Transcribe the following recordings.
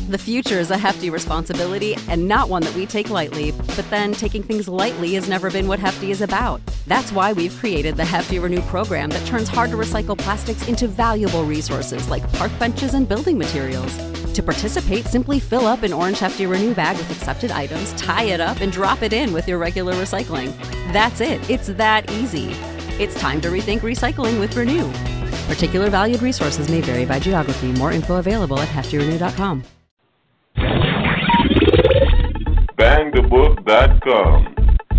The future is a hefty responsibility and not one that we take lightly, but then taking things lightly has never been what Hefty is about. That's why we've created the Hefty Renew program that turns hard-to-recycle plastics into valuable resources like park benches and building materials. To participate, simply fill up an orange Hefty Renew bag with accepted items, tie it up, and drop it in with your regular recycling. That's it. It's that easy. It's time to rethink recycling with Renew. Particular valued resources may vary by geography. More info available at heftyrenew.com. BangTheBook.com.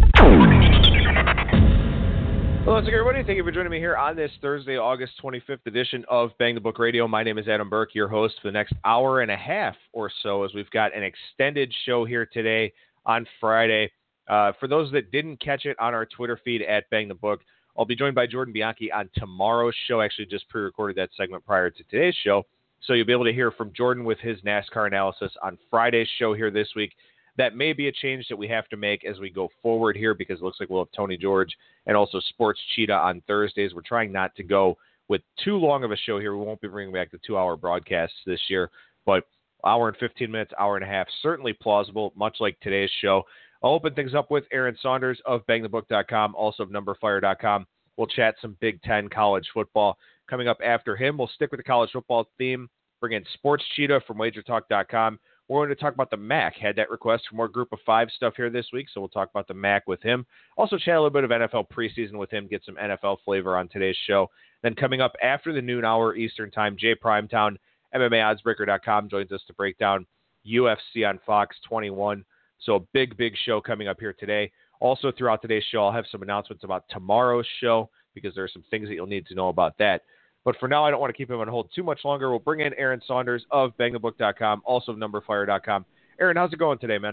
Hello, once again, everybody. Thank you for joining me here on this Thursday, August 25th edition of Bang the Book Radio. My name is Adam Burke, your host for the next hour and a half or so, as we've got an extended show here today on Friday. For those that didn't catch it on our Twitter feed at Bang the Book, I'll be joined by Jordan Bianchi on tomorrow's show. Actually, just pre-recorded that segment prior to today's show. So you'll be able to hear from Jordan with his NASCAR analysis on Friday's show here this week. That may be a change that we have to make as we go forward here, because it looks like we'll have Tony George and also Sports Cheetah on Thursdays. We're trying not to go with too long of a show here. We won't be bringing back the 2-hour broadcasts this year, but hour and 15 minutes, hour and a half, certainly plausible, much like today's show. I'll open things up with Aaron Saunders of BangTheBook.com, also of NumberFire.com. We'll chat some Big Ten college football. Coming up after him, we'll stick with the college football theme, bring in Sports Cheetah from WagerTalk.com. We're going to talk about the MAC. Had that request for more Group of 5 stuff here this week, so we'll talk about the MAC with him. Also chat a little bit of NFL preseason with him, get some NFL flavor on today's show. Then coming up after the noon hour Eastern time, Jay Primetown, MMAOddsBreaker.com, joins us to break down UFC on Fox 21. So a big, big show coming up here today. Also throughout today's show, I'll have some announcements about tomorrow's show, because there are some things that you'll need to know about that. But for now, I don't want to keep him on hold too much longer. We'll bring in Aaron Saunders of BangTheBook.com, also of NumberFire.com. Aaron, how's it going today, man?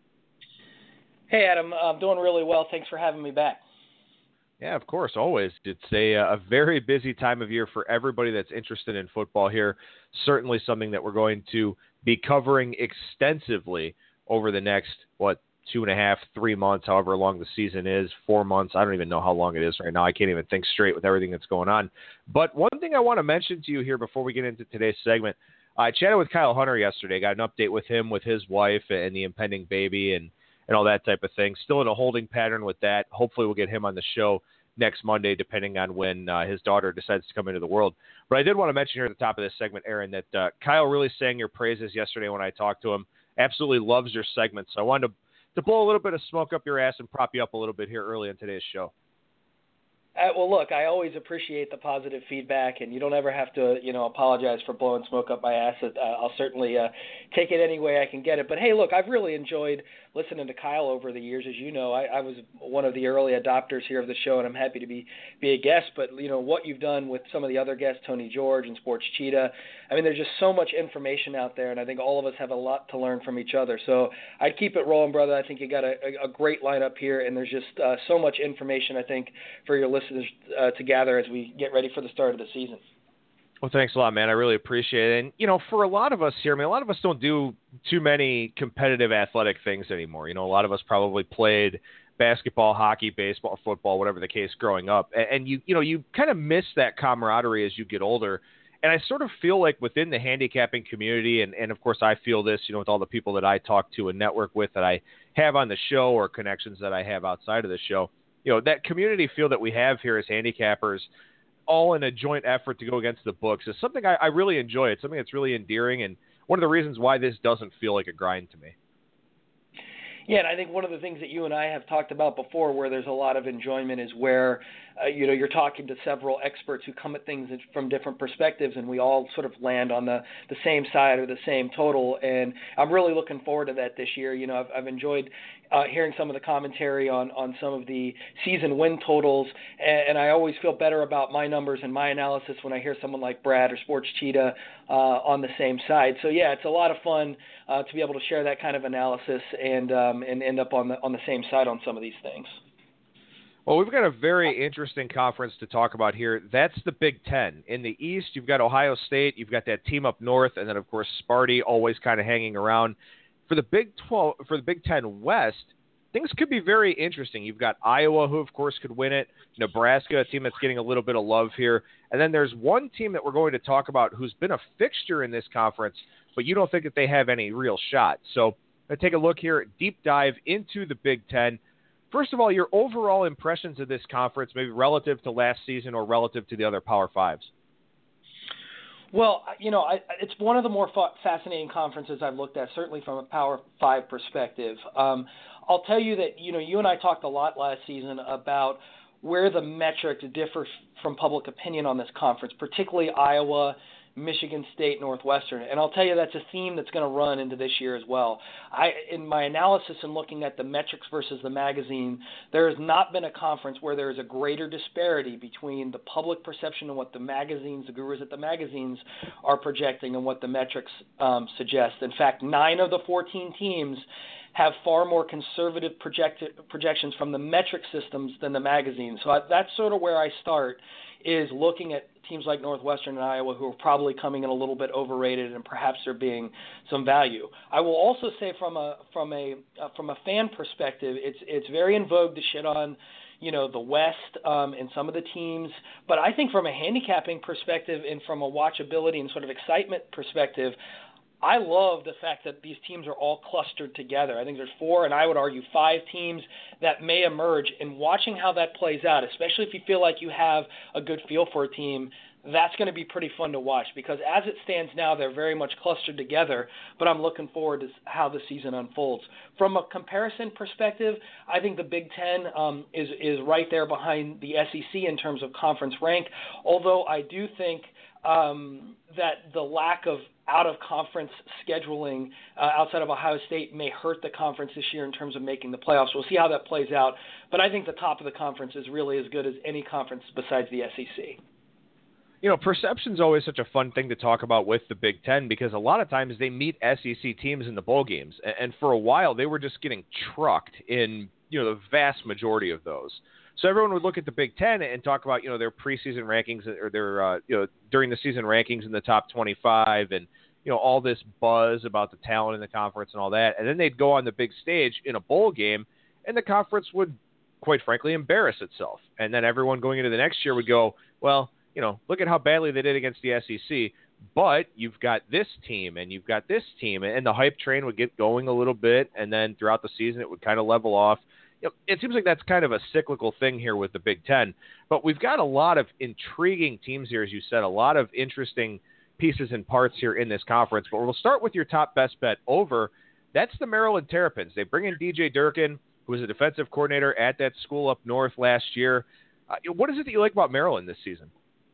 Hey, Adam. I'm doing really well. Thanks for having me back. Yeah, of course, always. It's a very busy time of year for everybody that's interested in football here. Certainly something that we're going to be covering extensively over the next, 2.5, 3 months, however long the season is, 4 months. I don't even know how long it is right now. I can't even think straight with everything that's going on. But one thing I want to mention to you here before we get into today's segment, I chatted with Kyle Hunter yesterday, got an update with him, with his wife and the impending baby and all that type of thing. Still in a holding pattern with that. Hopefully we'll get him on the show next Monday, depending on when his daughter decides to come into the world. But I did want to mention here at the top of this segment, Aaron, that Kyle really sang your praises yesterday when I talked to him. Absolutely loves your segment. So I wanted to blow a little bit of smoke up your ass and prop you up a little bit here early in today's show. Well, look, I always appreciate the positive feedback, and you don't ever have to, apologize for blowing smoke up my ass. I'll certainly take it any way I can get it. But, hey, look, I've really enjoyed listening to Kyle over the years. As you know, I was one of the early adopters here of the show, and I'm happy to be a guest. But, what you've done with some of the other guests, Tony George and Sports Cheetah, I mean, there's just so much information out there, and I think all of us have a lot to learn from each other. So I'd keep it rolling, brother. I think you got a great lineup here, and there's just so much information, I think, for your listeners to gather as we get ready for the start of the season. Well, thanks a lot, man. I really appreciate it. And, for a lot of us here, a lot of us don't do too many competitive athletic things anymore. A lot of us probably played basketball, hockey, baseball, football, whatever the case growing up. And you kind of miss that camaraderie as you get older. And I sort of feel like within the handicapping community, and of course I feel this, with all the people that I talk to and network with that I have on the show or connections that I have outside of the show, that community feel that we have here as handicappers, all in a joint effort to go against the books, is something I really enjoy. It's something that's really endearing, and one of the reasons why this doesn't feel like a grind to me. Yeah, and I think one of the things that you and I have talked about before, where there's a lot of enjoyment, is where you're talking to several experts who come at things from different perspectives, and we all sort of land on the same side or the same total. And I'm really looking forward to that this year. I've enjoyed hearing some of the commentary on some of the season win totals, and I always feel better about my numbers and my analysis when I hear someone like Brad or Sports Cheetah on the same side. So yeah, it's a lot of fun to be able to share that kind of analysis and end up on the same side on some of these things. Well, we've got a very interesting conference to talk about here. That's the Big Ten. In the East, you've got Ohio State, you've got that team up north, and then of course Sparty always kind of hanging around. For the Big 12, for the Big Ten West, things could be very interesting. You've got Iowa, who, of course, could win it. Nebraska, a team that's getting a little bit of love here. And then there's one team that we're going to talk about who's been a fixture in this conference, but you don't think that they have any real shot. So let's take a look here, deep dive into the Big Ten. First of all, your overall impressions of this conference, maybe relative to last season or relative to the other Power Fives. Well, it's one of the more fascinating conferences I've looked at, certainly from a Power 5 perspective. I'll tell you that, you and I talked a lot last season about where the metrics differ from public opinion on this conference, particularly Iowa, Michigan State, Northwestern. And I'll tell you that's a theme that's going to run into this year as well. In my analysis and looking at the metrics versus the magazine, there has not been a conference where there is a greater disparity between the public perception and what the magazines, the gurus at the magazines are projecting and what the metrics suggest. In fact, 9 of the 14 teams have far more conservative projections from the metric systems than the magazines. So that's sort of where I start, is looking at teams like Northwestern and Iowa who are probably coming in a little bit overrated and perhaps there being some value. I will also say from a fan perspective, it's very in vogue to shit on the West and some of the teams, but I think from a handicapping perspective and from a watchability and sort of excitement perspective, I love the fact that these teams are all clustered together. I think there's 4, and I would argue 5 teams that may emerge. And watching how that plays out, especially if you feel like you have a good feel for a team, that's going to be pretty fun to watch, because as it stands now, they're very much clustered together, but I'm looking forward to how the season unfolds. From a comparison perspective, I think the Big Ten is right there behind the SEC in terms of conference rank, although I do think that the lack of out-of-conference scheduling outside of Ohio State may hurt the conference this year in terms of making the playoffs. We'll see how that plays out, but I think the top of the conference is really as good as any conference besides the SEC. Perception's always such a fun thing to talk about with the Big Ten, because a lot of times they meet SEC teams in the bowl games, and for a while they were just getting trucked in the vast majority of those. So everyone would look at the Big Ten and talk about their preseason rankings or their during the season rankings in the top 25 and all this buzz about the talent in the conference and all that, and then they'd go on the big stage in a bowl game, and the conference would, quite frankly, embarrass itself. And then everyone going into the next year would go, well, look at how badly they did against the SEC, but you've got this team and you've got this team, and the hype train would get going a little bit, and then throughout the season it would kind of level off. It seems like that's kind of a cyclical thing here with the Big Ten, but we've got a lot of intriguing teams here, as you said, a lot of interesting pieces and parts here in this conference. But we'll start with your top best bet over. That's the Maryland Terrapins. They bring in DJ Durkin, who was a defensive coordinator at that school up north last year. What is it that you like about Maryland this season?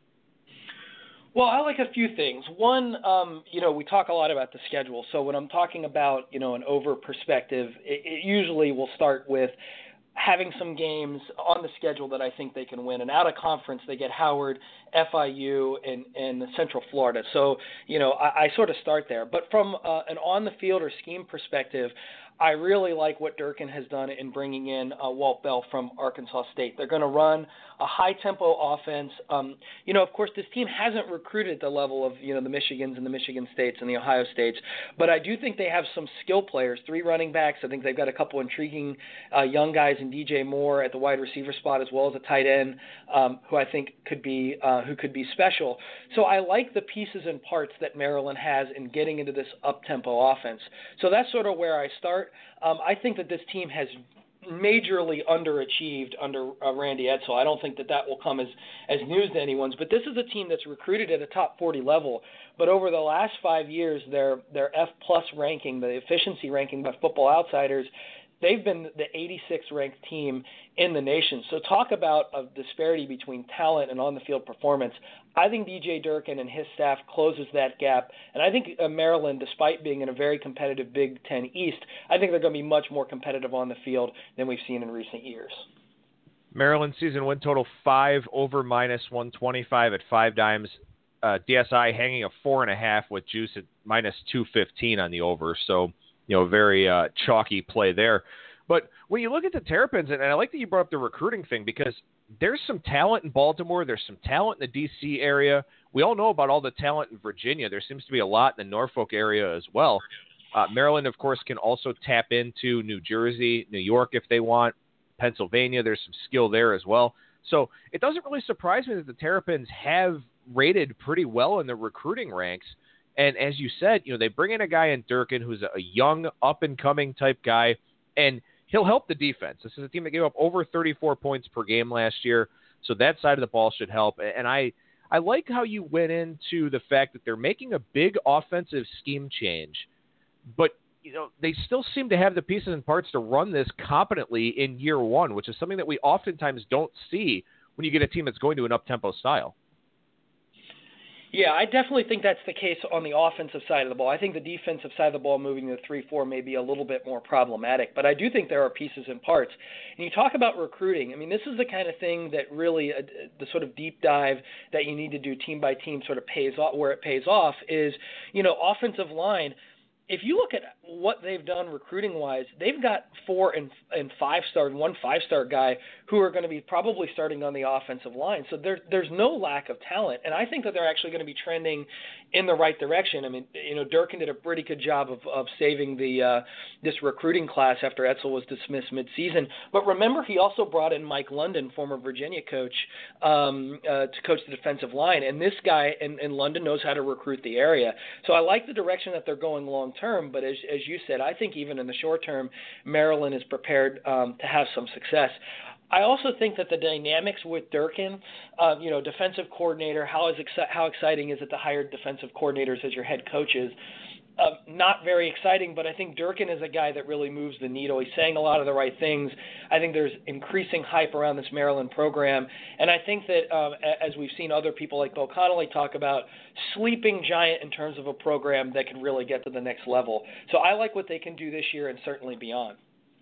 Well, I like a few things. One, we talk a lot about the schedule. So when I'm talking about, an over perspective, it usually will start with having some games on the schedule that I think they can win. And out of conference, they get Howard, FIU, and Central Florida. So, I sort of start there. But from an on-the-field or scheme perspective, I really like what Durkin has done in bringing in Walt Bell from Arkansas State. They're going to run a high-tempo offense. Of course, this team hasn't recruited the level of, the Michigans and the Michigan States and the Ohio States, but I do think they have some skill players, 3 running backs. I think they've got a couple intriguing young guys in DJ Moore at the wide receiver spot, as well as a tight end who I think could be special. So I like the pieces and parts that Maryland has in getting into this up-tempo offense. So that's sort of where I start. I think that this team has majorly underachieved under Randy Edsall. I don't think that will come as news to anyone's, but this is a team that's recruited at a top 40 level. But over the last 5 years, their F+ ranking, the efficiency ranking by Football Outsiders, they've been the 86th ranked team in the nation. So talk about a disparity between talent and on-the-field performance. I think DJ Durkin and his staff closes that gap. And I think Maryland, despite being in a very competitive Big Ten East, I think they're going to be much more competitive on the field than we've seen in recent years. Maryland season win total 5 over -125 at 5 dimes. DSI hanging a 4.5 with juice at -215 on the over. So, very chalky play there. But when you look at the Terrapins, and I like that you brought up the recruiting thing, because there's some talent in Baltimore. There's some talent in the D.C. area. We all know about all the talent in Virginia. There seems to be a lot in the Norfolk area as well. Maryland, of course, can also tap into New Jersey, New York if they want, Pennsylvania. There's some skill there as well. So it doesn't really surprise me that the Terrapins have rated pretty well in the recruiting ranks. And as you said, they bring in a guy in Durkin who's a young, up-and-coming type guy, and he'll help the defense. This is a team that gave up over 34 points per game last year, so that side of the ball should help. And I like how you went into the fact that they're making a big offensive scheme change, but they still seem to have the pieces and parts to run this competently in year one, which is something that we oftentimes don't see when you get a team that's going to an up-tempo style. Yeah, I definitely think that's the case on the offensive side of the ball. I think the defensive side of the ball moving to 3-4 may be a little bit more problematic, but I do think there are pieces and parts. And you talk about recruiting. I mean, this is the kind of thing that really the sort of deep dive that you need to do team by team sort of pays off. Where it pays off is, offensive line. If you look at what they've done recruiting-wise, they've got 4 and 5-star and 1 5-star guy who are going to be probably starting on the offensive line. So there's no lack of talent, and I think that they're actually going to be trending in the right direction. I mean, Durkin did a pretty good job of saving this recruiting class after Etzel was dismissed midseason. But remember, he also brought in Mike London, former Virginia coach, to coach the defensive line, and this guy in London knows how to recruit the area. So I like the direction that they're going long term, but as you said, I think even in the short term, Maryland is prepared to have some success. I also think that the dynamics with Durkin, defensive coordinator, how exciting is it to hire defensive coordinators as your head coaches? Not very exciting, but I think Durkin is a guy that really moves the needle. He's saying a lot of the right things. I think there's increasing hype around this Maryland program, and I think that as we've seen other people like Bill Connolly talk about, sleeping giant in terms of a program that can really get to the next level. So I like what they can do this year and certainly beyond.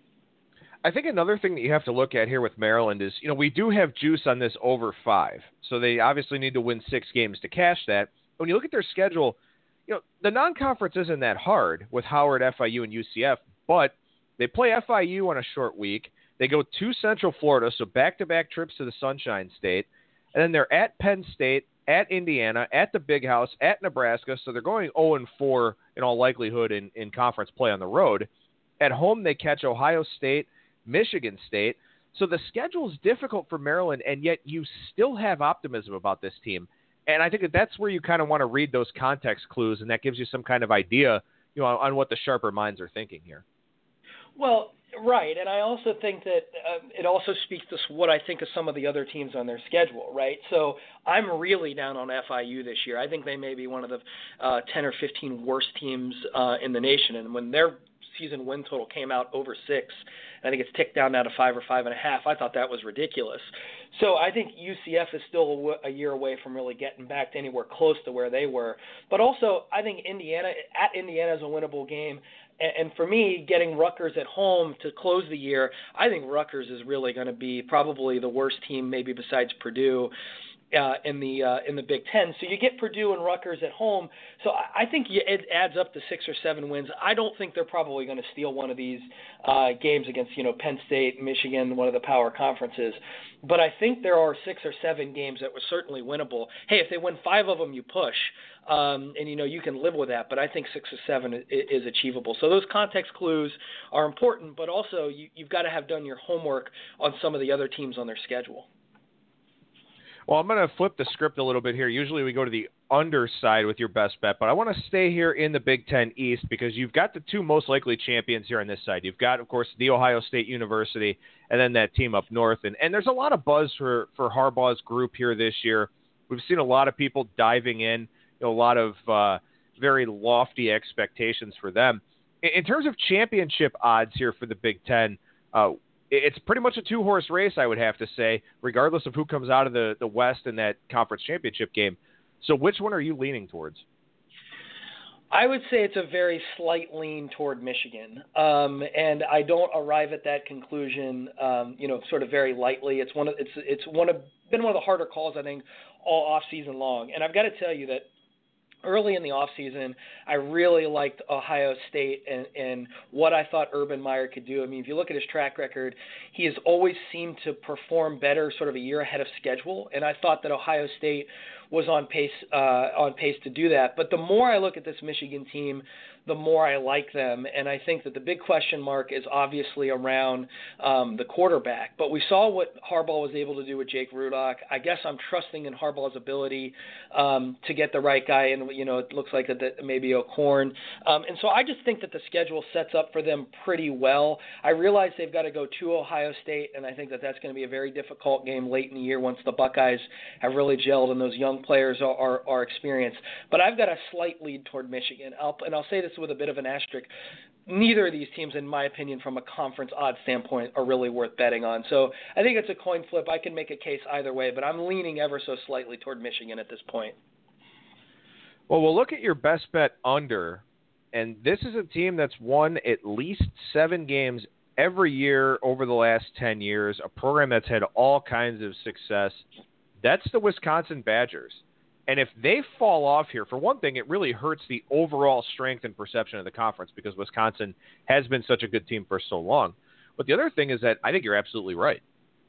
I think another thing that you have to look at here with Maryland is, we do have juice on this over 5, so they obviously need to win 6 games to cash that. When you look at their schedule, the non-conference isn't that hard with Howard, FIU, and UCF, but they play FIU on a short week. They go to Central Florida, so back-to-back trips to the Sunshine State, and then they're at Penn State, at Indiana, at the Big House, at Nebraska, so they're going 0-4 in all likelihood in conference play on the road. At home, they catch Ohio State, Michigan State. So the schedule is difficult for Maryland, and yet you still have optimism about this team. And I think that's where you kind of want to read those context clues, and that gives you some kind of idea, on what the sharper minds are thinking here. Well, right, and I also think that it also speaks to what I think of some of the other teams on their schedule, right? So I'm really down on FIU this year. I think they may be one of the 10 or 15 worst teams in the nation, and when their season win total came out over 6, I think it's ticked down now to 5 or 5.5. I thought that was ridiculous. So I think UCF is still a year away from really getting back to anywhere close to where they were. But also, I think Indiana is a winnable game. And for me, getting Rutgers at home to close the year, I think Rutgers is really going to be probably the worst team, maybe besides Purdue, in the Big Ten. So you get Purdue and Rutgers at home. So I think it adds up to 6 or 7 wins. I don't think they're probably going to steal one of these games against Penn State, Michigan, one of the power conferences. But I think there are 6 or 7 games that were certainly winnable. Hey, if they win 5 of them, you push. And you can live with that, but I think 6 or 7 is achievable. So those context clues are important, but also you've got to have done your homework on some of the other teams on their schedule. Well, I'm going to flip the script a little bit here. Usually we go to the underside with your best bet, but I want to stay here in the Big Ten East because you've got the 2 most likely champions here on this side. You've got, of course, The Ohio State University and then that team up north. And there's a lot of buzz for Harbaugh's group here this year. We've seen a lot of people diving in, a lot of very lofty expectations for them. In terms of championship odds here for the Big Ten, it's pretty much a 2-horse race, I would have to say, regardless of who comes out of the West in that conference championship game. So which one are you leaning towards? I would say it's a very slight lean toward Michigan, and I don't arrive at that conclusion, sort of very lightly. It's been one of the harder calls, I think, all off season long. And I've got to tell you that early in the offseason, I really liked Ohio State and what I thought Urban Meyer could do. I mean, if you look at his track record, he has always seemed to perform better sort of a year ahead of schedule, and I thought that Ohio State was on pace to do that. But the more I look at this Michigan team, the more I like them. And I think that the big question mark is obviously around the quarterback. But we saw what Harbaugh was able to do with Jake Rudock. I guess I'm trusting in Harbaugh's ability to get the right guy. And, it looks like that maybe O'Korn. And so I just think that the schedule sets up for them pretty well. I realize they've got to go to Ohio State, and I think that that's going to be a very difficult game late in the year once the Buckeyes have really gelled and those young players are experienced. But I've got a slight lead toward Michigan. I'll say this with a bit of an asterisk. Neither of these teams, in my opinion, from a conference odds standpoint, are really worth betting on. So I think it's a coin flip. I can make a case either way, but I'm leaning ever so slightly toward Michigan at this point. Well, we'll look at your best bet under, and this is a team that's won at least 7 games every year over the last 10 years, a program that's had all kinds of success. That's the Wisconsin Badgers. And if they fall off here, for one thing, it really hurts the overall strength and perception of the conference because Wisconsin has been such a good team for so long. But the other thing is that I think you're absolutely right.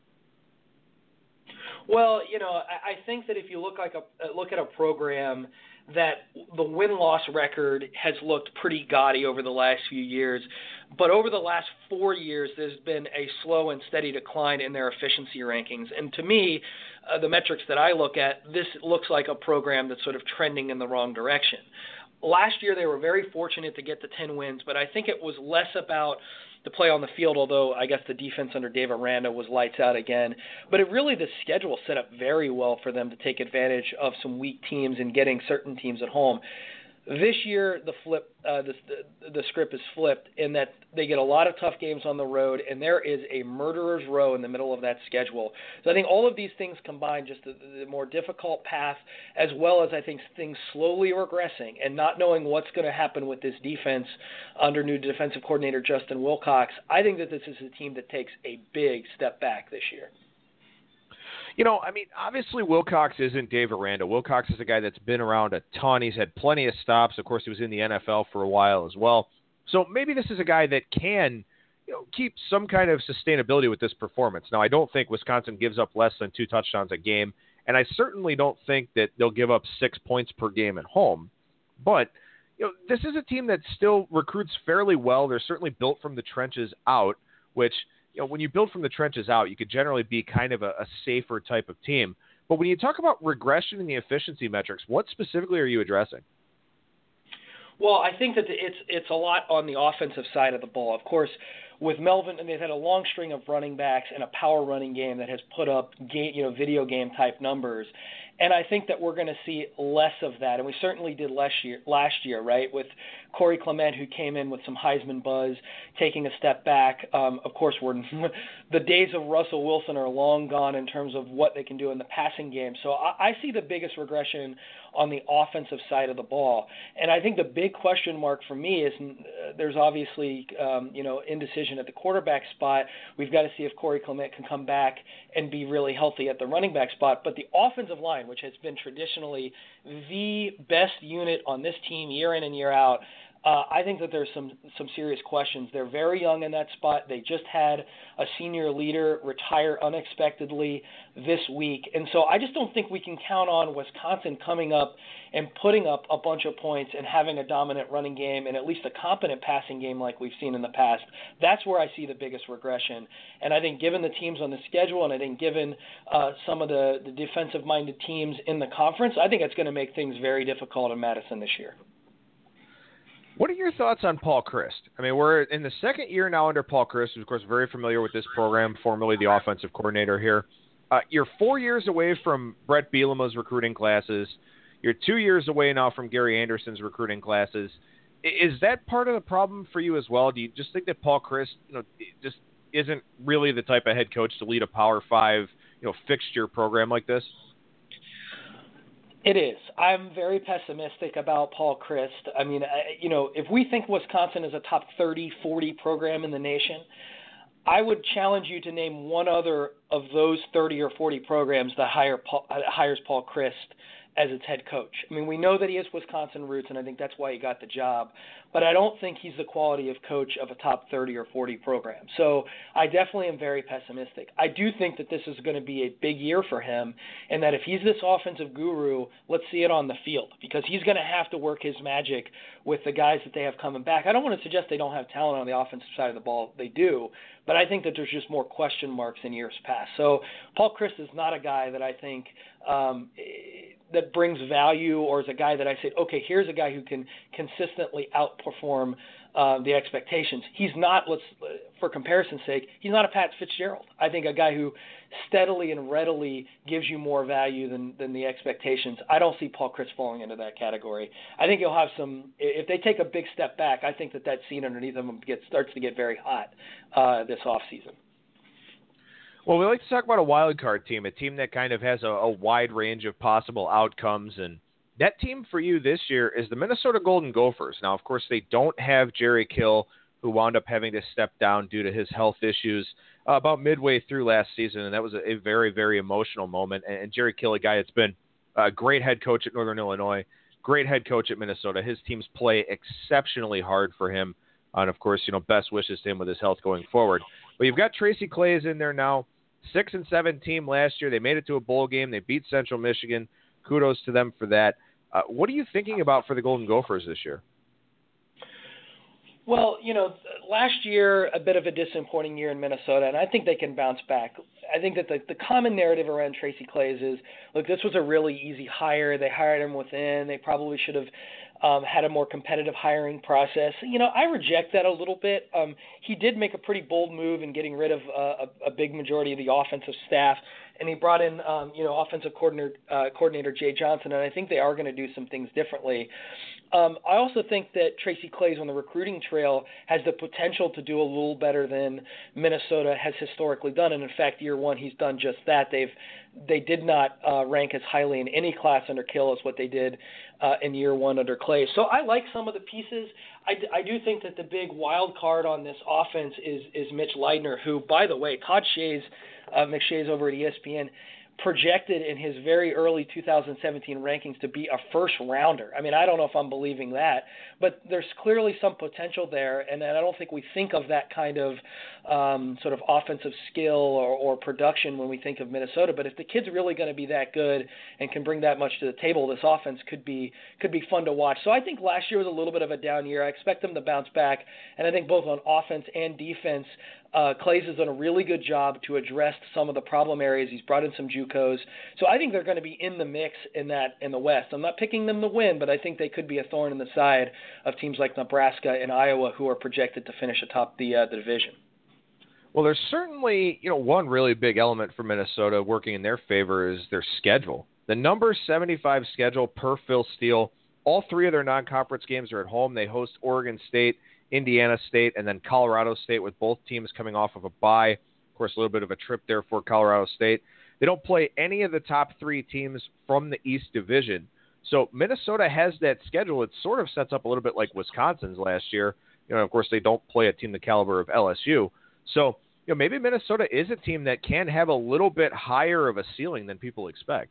Well, I think that if you look at a program that the win-loss record has looked pretty gaudy over the last few years, but over the last 4 years, there's been a slow and steady decline in their efficiency rankings. And to me, the metrics that I look at, this looks like a program that's sort of trending in the wrong direction. Last year, they were very fortunate to get the 10 wins, but I think it was less about the play on the field, although I guess the defense under Dave Aranda was lights out again. But the schedule set up very well for them to take advantage of some weak teams and getting certain teams at home. This year, the script is flipped in that they get a lot of tough games on the road, and there is a murderer's row in the middle of that schedule. So I think all of these things combined, just the more difficult path, as well as I think things slowly regressing and not knowing what's going to happen with this defense under new defensive coordinator Justin Wilcox, I think that this is a team that takes a big step back this year. Obviously Wilcox isn't Dave Aranda. Wilcox is a guy that's been around a ton. He's had plenty of stops. Of course, he was in the NFL for a while as well. So maybe this is a guy that can, keep some kind of sustainability with this performance. Now, I don't think Wisconsin gives up less than 2 touchdowns a game, and I certainly don't think that they'll give up 6 points per game at home. But, this is a team that still recruits fairly well. They're certainly built from the trenches out, which – when you build from the trenches out, you could generally be kind of a safer type of team. But when you talk about regression in the efficiency metrics, what specifically are you addressing? Well, I think that it's a lot on the offensive side of the ball. Of course, with Melvin, and they've had a long string of running backs and a power running game that has put up video game type numbers. And I think that we're going to see less of that. And we certainly did last year, right, with Corey Clement, who came in with some Heisman buzz, taking a step back. Of course, the days of Russell Wilson are long gone in terms of what they can do in the passing game. So I see the biggest regression on the offensive side of the ball. And I think the big question mark for me is there's obviously, indecision at the quarterback spot. We've got to see if Corey Clement can come back and be really healthy at the running back spot. But the offensive line, which has been traditionally the best unit on this team year in and year out, I think that there's some serious questions. They're very young in that spot. They just had a senior leader retire unexpectedly this week. And so I just don't think we can count on Wisconsin coming up and putting up a bunch of points and having a dominant running game and at least a competent passing game like we've seen in the past. That's where I see the biggest regression. And I think given the teams on the schedule and I think given some of the defensive-minded teams in the conference, I think it's going to make things very difficult in Madison this year. What are your thoughts on Paul Chryst? We're in the second year now under Paul Chryst, who's, of course, very familiar with this program, formerly the offensive coordinator here. You're 4 years away from Brett Bielema's recruiting classes. You're 2 years away now from Gary Anderson's recruiting classes. Is that part of the problem for you as well? Do you just think that Paul Chryst, just isn't really the type of head coach to lead a Power 5, fixture program like this? It is. I'm very pessimistic about Paul Chryst. If we think Wisconsin is a top 30, 40 program in the nation, I would challenge you to name one other of those 30 or 40 programs that hires Paul Chryst as its head coach. I mean, we know that he has Wisconsin roots, and I think that's why he got the job. But I don't think he's the quality of coach of a top 30 or 40 program. So I definitely am very pessimistic. I do think that this is going to be a big year for him, and that if he's this offensive guru, let's see it on the field, because he's going to have to work his magic with the guys that they have coming back. I don't want to suggest they don't have talent on the offensive side of the ball. They do. But I think that there's just more question marks in years past. So Paul Chryst is not a guy that I think that brings value, or is a guy that I say, okay, here's a guy who can consistently outperform the expectations. He's not, for comparison's sake, he's not a Pat Fitzgerald. I think a guy who steadily and readily gives you more value than the expectations. I don't see Paul Chryst falling into that category. I think he'll have some, if they take a big step back, I think that scene underneath them starts to get very hot this offseason. Well, we like to talk about a wild card team, a team that kind of has a wide range of possible outcomes, and that team for you this year is the Minnesota Golden Gophers. Now, of course, they don't have Jerry Kill, who wound up having to step down due to his health issues about midway through last season, and that was a very, very emotional moment. And Jerry Kill, a guy that's been a great head coach at Northern Illinois, great head coach at Minnesota. His teams play exceptionally hard for him, and of course, best wishes to him with his health going forward. But you've got Tracy Claeys in there now. 6-7 team last year. They made it to a bowl game. They beat Central Michigan. Kudos to them for that. What are you thinking about for the Golden Gophers this year? Well, last year, a bit of a disappointing year in Minnesota, and I think they can bounce back. I think that the common narrative around Tracy Claeys is, look, this was a really easy hire. They hired him within. They probably should have had a more competitive hiring process. I reject that a little bit. He did make a pretty bold move in getting rid of a big majority of the offensive staff, and he brought in, offensive coordinator Jay Johnson, and I think they are going to do some things differently. I also think that Tracy Claeys on the recruiting trail has the potential to do a little better than Minnesota has historically done, and in fact, year one, he's done just that. They did not rank as highly in any class under Kill as what they did in year one under Claeys. So I like some of the pieces. I do think that the big wild card on this offense is Mitch Leidner, who, by the way, Todd McShay's over at ESPN, projected in his very early 2017 rankings to be a first rounder. I mean, I don't know if I'm believing that, but there's clearly some potential there, and I don't think we think of that kind of sort of offensive skill or production when we think of Minnesota. But if the kid's really going to be that good and can bring that much to the table, this offense could be fun to watch. So I think last year was a little bit of a down year. I expect them to bounce back, and I think both on offense and defense, Claeys has done a really good job to address some of the problem areas. He's brought in some JUCOs. So I think they're going to be in the mix in the West. I'm not picking them to win, but I think they could be a thorn in the side of teams like Nebraska and Iowa, who are projected to finish atop the division. Well, there's certainly, one really big element for Minnesota working in their favor is their schedule. The number 75 schedule per Phil Steele. All three of their non-conference games are at home. They host Oregon State, Indiana State, and then Colorado State, with both teams coming off of a bye. Of course, a little bit of a trip there for Colorado State. They don't play any of the top three teams from the East Division. So Minnesota has that schedule. It sort of sets up a little bit like Wisconsin's last year. Of course, they don't play a team the caliber of LSU. So, maybe Minnesota is a team that can have a little bit higher of a ceiling than people expect.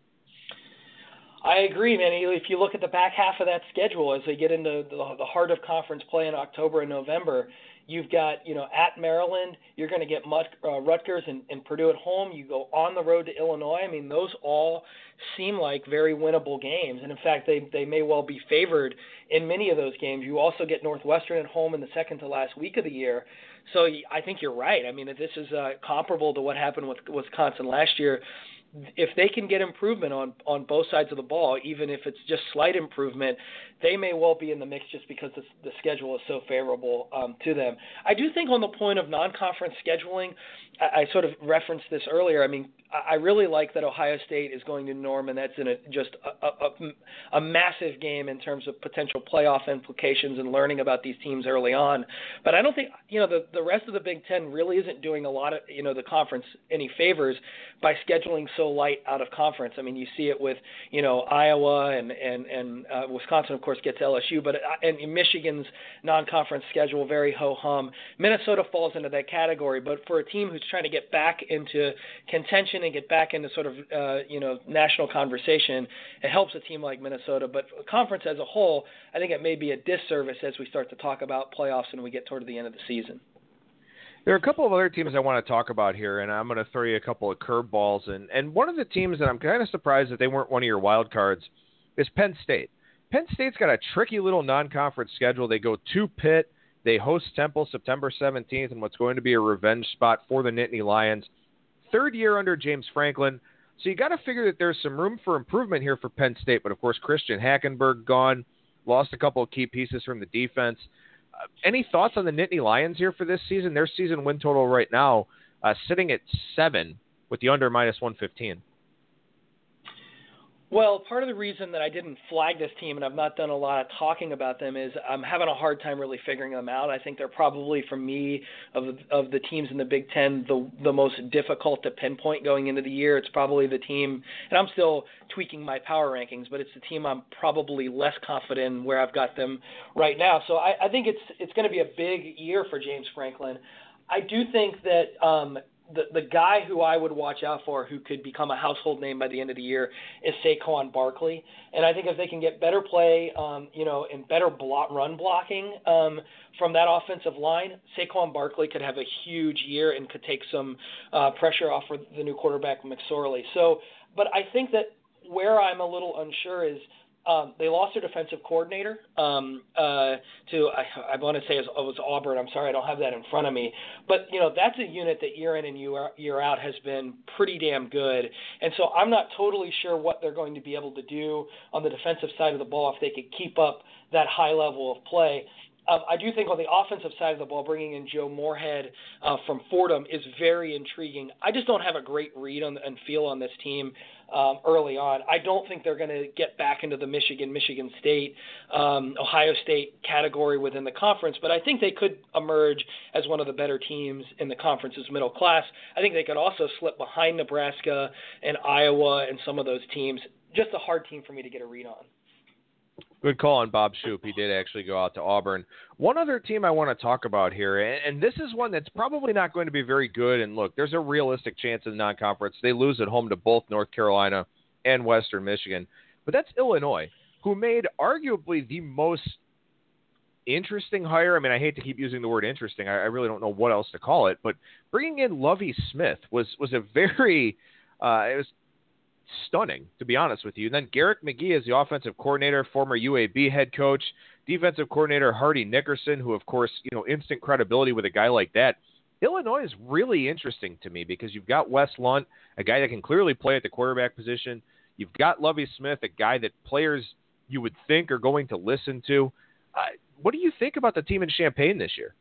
I agree, man. If you look at the back half of that schedule as they get into the heart of conference play in October and November, you've got, at Maryland, you're going to get Rutgers and Purdue at home. You go on the road to Illinois. I mean, those all seem like very winnable games. And, in fact, they may well be favored in many of those games. You also get Northwestern at home in the second to last week of the year. So I think you're right. I mean, this is comparable to what happened with Wisconsin last year. If they can get improvement on both sides of the ball, even if it's just slight improvement, they may well be in the mix just because the schedule is so favorable to them. I do think on the point of non-conference scheduling, I sort of referenced this earlier. I mean, I really like that Ohio State is going to Norman. That's in just a massive game in terms of potential playoff implications and learning about these teams early on. But I don't think, the rest of the Big Ten really isn't doing a lot of, the conference any favors by scheduling so light out of conference. I mean, you see it with, Iowa and Wisconsin, of course, gets LSU, but and Michigan's non-conference schedule very ho-hum. Minnesota falls into that category, but for a team who's trying to get back into contention and get back into sort of, national conversation, it helps a team like Minnesota. But for the conference as a whole, I think it may be a disservice as we start to talk about playoffs and we get toward the end of the season. There are a couple of other teams I want to talk about here, and I'm going to throw you a couple of curveballs. And one of the teams that I'm kind of surprised that they weren't one of your wild cards is Penn State. Penn State's got a tricky little non-conference schedule. They go to Pitt. They host Temple September 17th in what's going to be a revenge spot for the Nittany Lions. Third year under James Franklin. So you got to figure that there's some room for improvement here for Penn State. But, of course, Christian Hackenberg gone, lost a couple of key pieces from the defense. Any thoughts on the Nittany Lions here for this season? Their season win total right now sitting at 7 with the under minus 115. Well, part of the reason that I didn't flag this team and I've not done a lot of talking about them is I'm having a hard time really figuring them out. I think they're probably, for me, of the teams in the Big Ten, the most difficult to pinpoint going into the year. It's probably the team, and I'm still tweaking my power rankings, but it's the team I'm probably less confident in where I've got them right now. So I think it's going to be a big year for James Franklin. I do think that the guy who I would watch out for who could become a household name by the end of the year is Saquon Barkley. And I think if they can get better play, and better run blocking from that offensive line, Saquon Barkley could have a huge year and could take some pressure off for the new quarterback, McSorley. So, but I think that where I'm a little unsure is they lost their defensive coordinator to, I want to say it was Auburn. I'm sorry, I don't have that in front of me. But, that's a unit that year in and year out has been pretty damn good. And so I'm not totally sure what they're going to be able to do on the defensive side of the ball if they could keep up that high level of play. I do think on the offensive side of the ball, bringing in Joe Moorhead from Fordham is very intriguing. I just don't have a great read on and feel on this team early on. I don't think they're going to get back into the Michigan State, Ohio State category within the conference, but I think they could emerge as one of the better teams in the conference's middle class. I think they could also slip behind Nebraska and Iowa and some of those teams. Just a hard team for me to get a read on. Good call on Bob Shoop. He did actually go out to Auburn. One other team I want to talk about here, and this is one that's probably not going to be very good. And look, there's a realistic chance in the non-conference they lose at home to both North Carolina and Western Michigan. But that's Illinois, who made arguably the most interesting hire. I mean, I hate to keep using the word interesting. I really don't know what else to call it. But bringing in Lovie Smith was a very it was stunning, to be honest with you. And then Garrick McGee is the offensive coordinator, former UAB head coach, defensive coordinator Hardy Nickerson, who, of course, instant credibility with a guy like that. Illinois is really interesting to me because you've got Wes Lunt, a guy that can clearly play at the quarterback position. You've got Lovie Smith, a guy that players you would think are going to listen to. What do you think about the team in Champaign this year?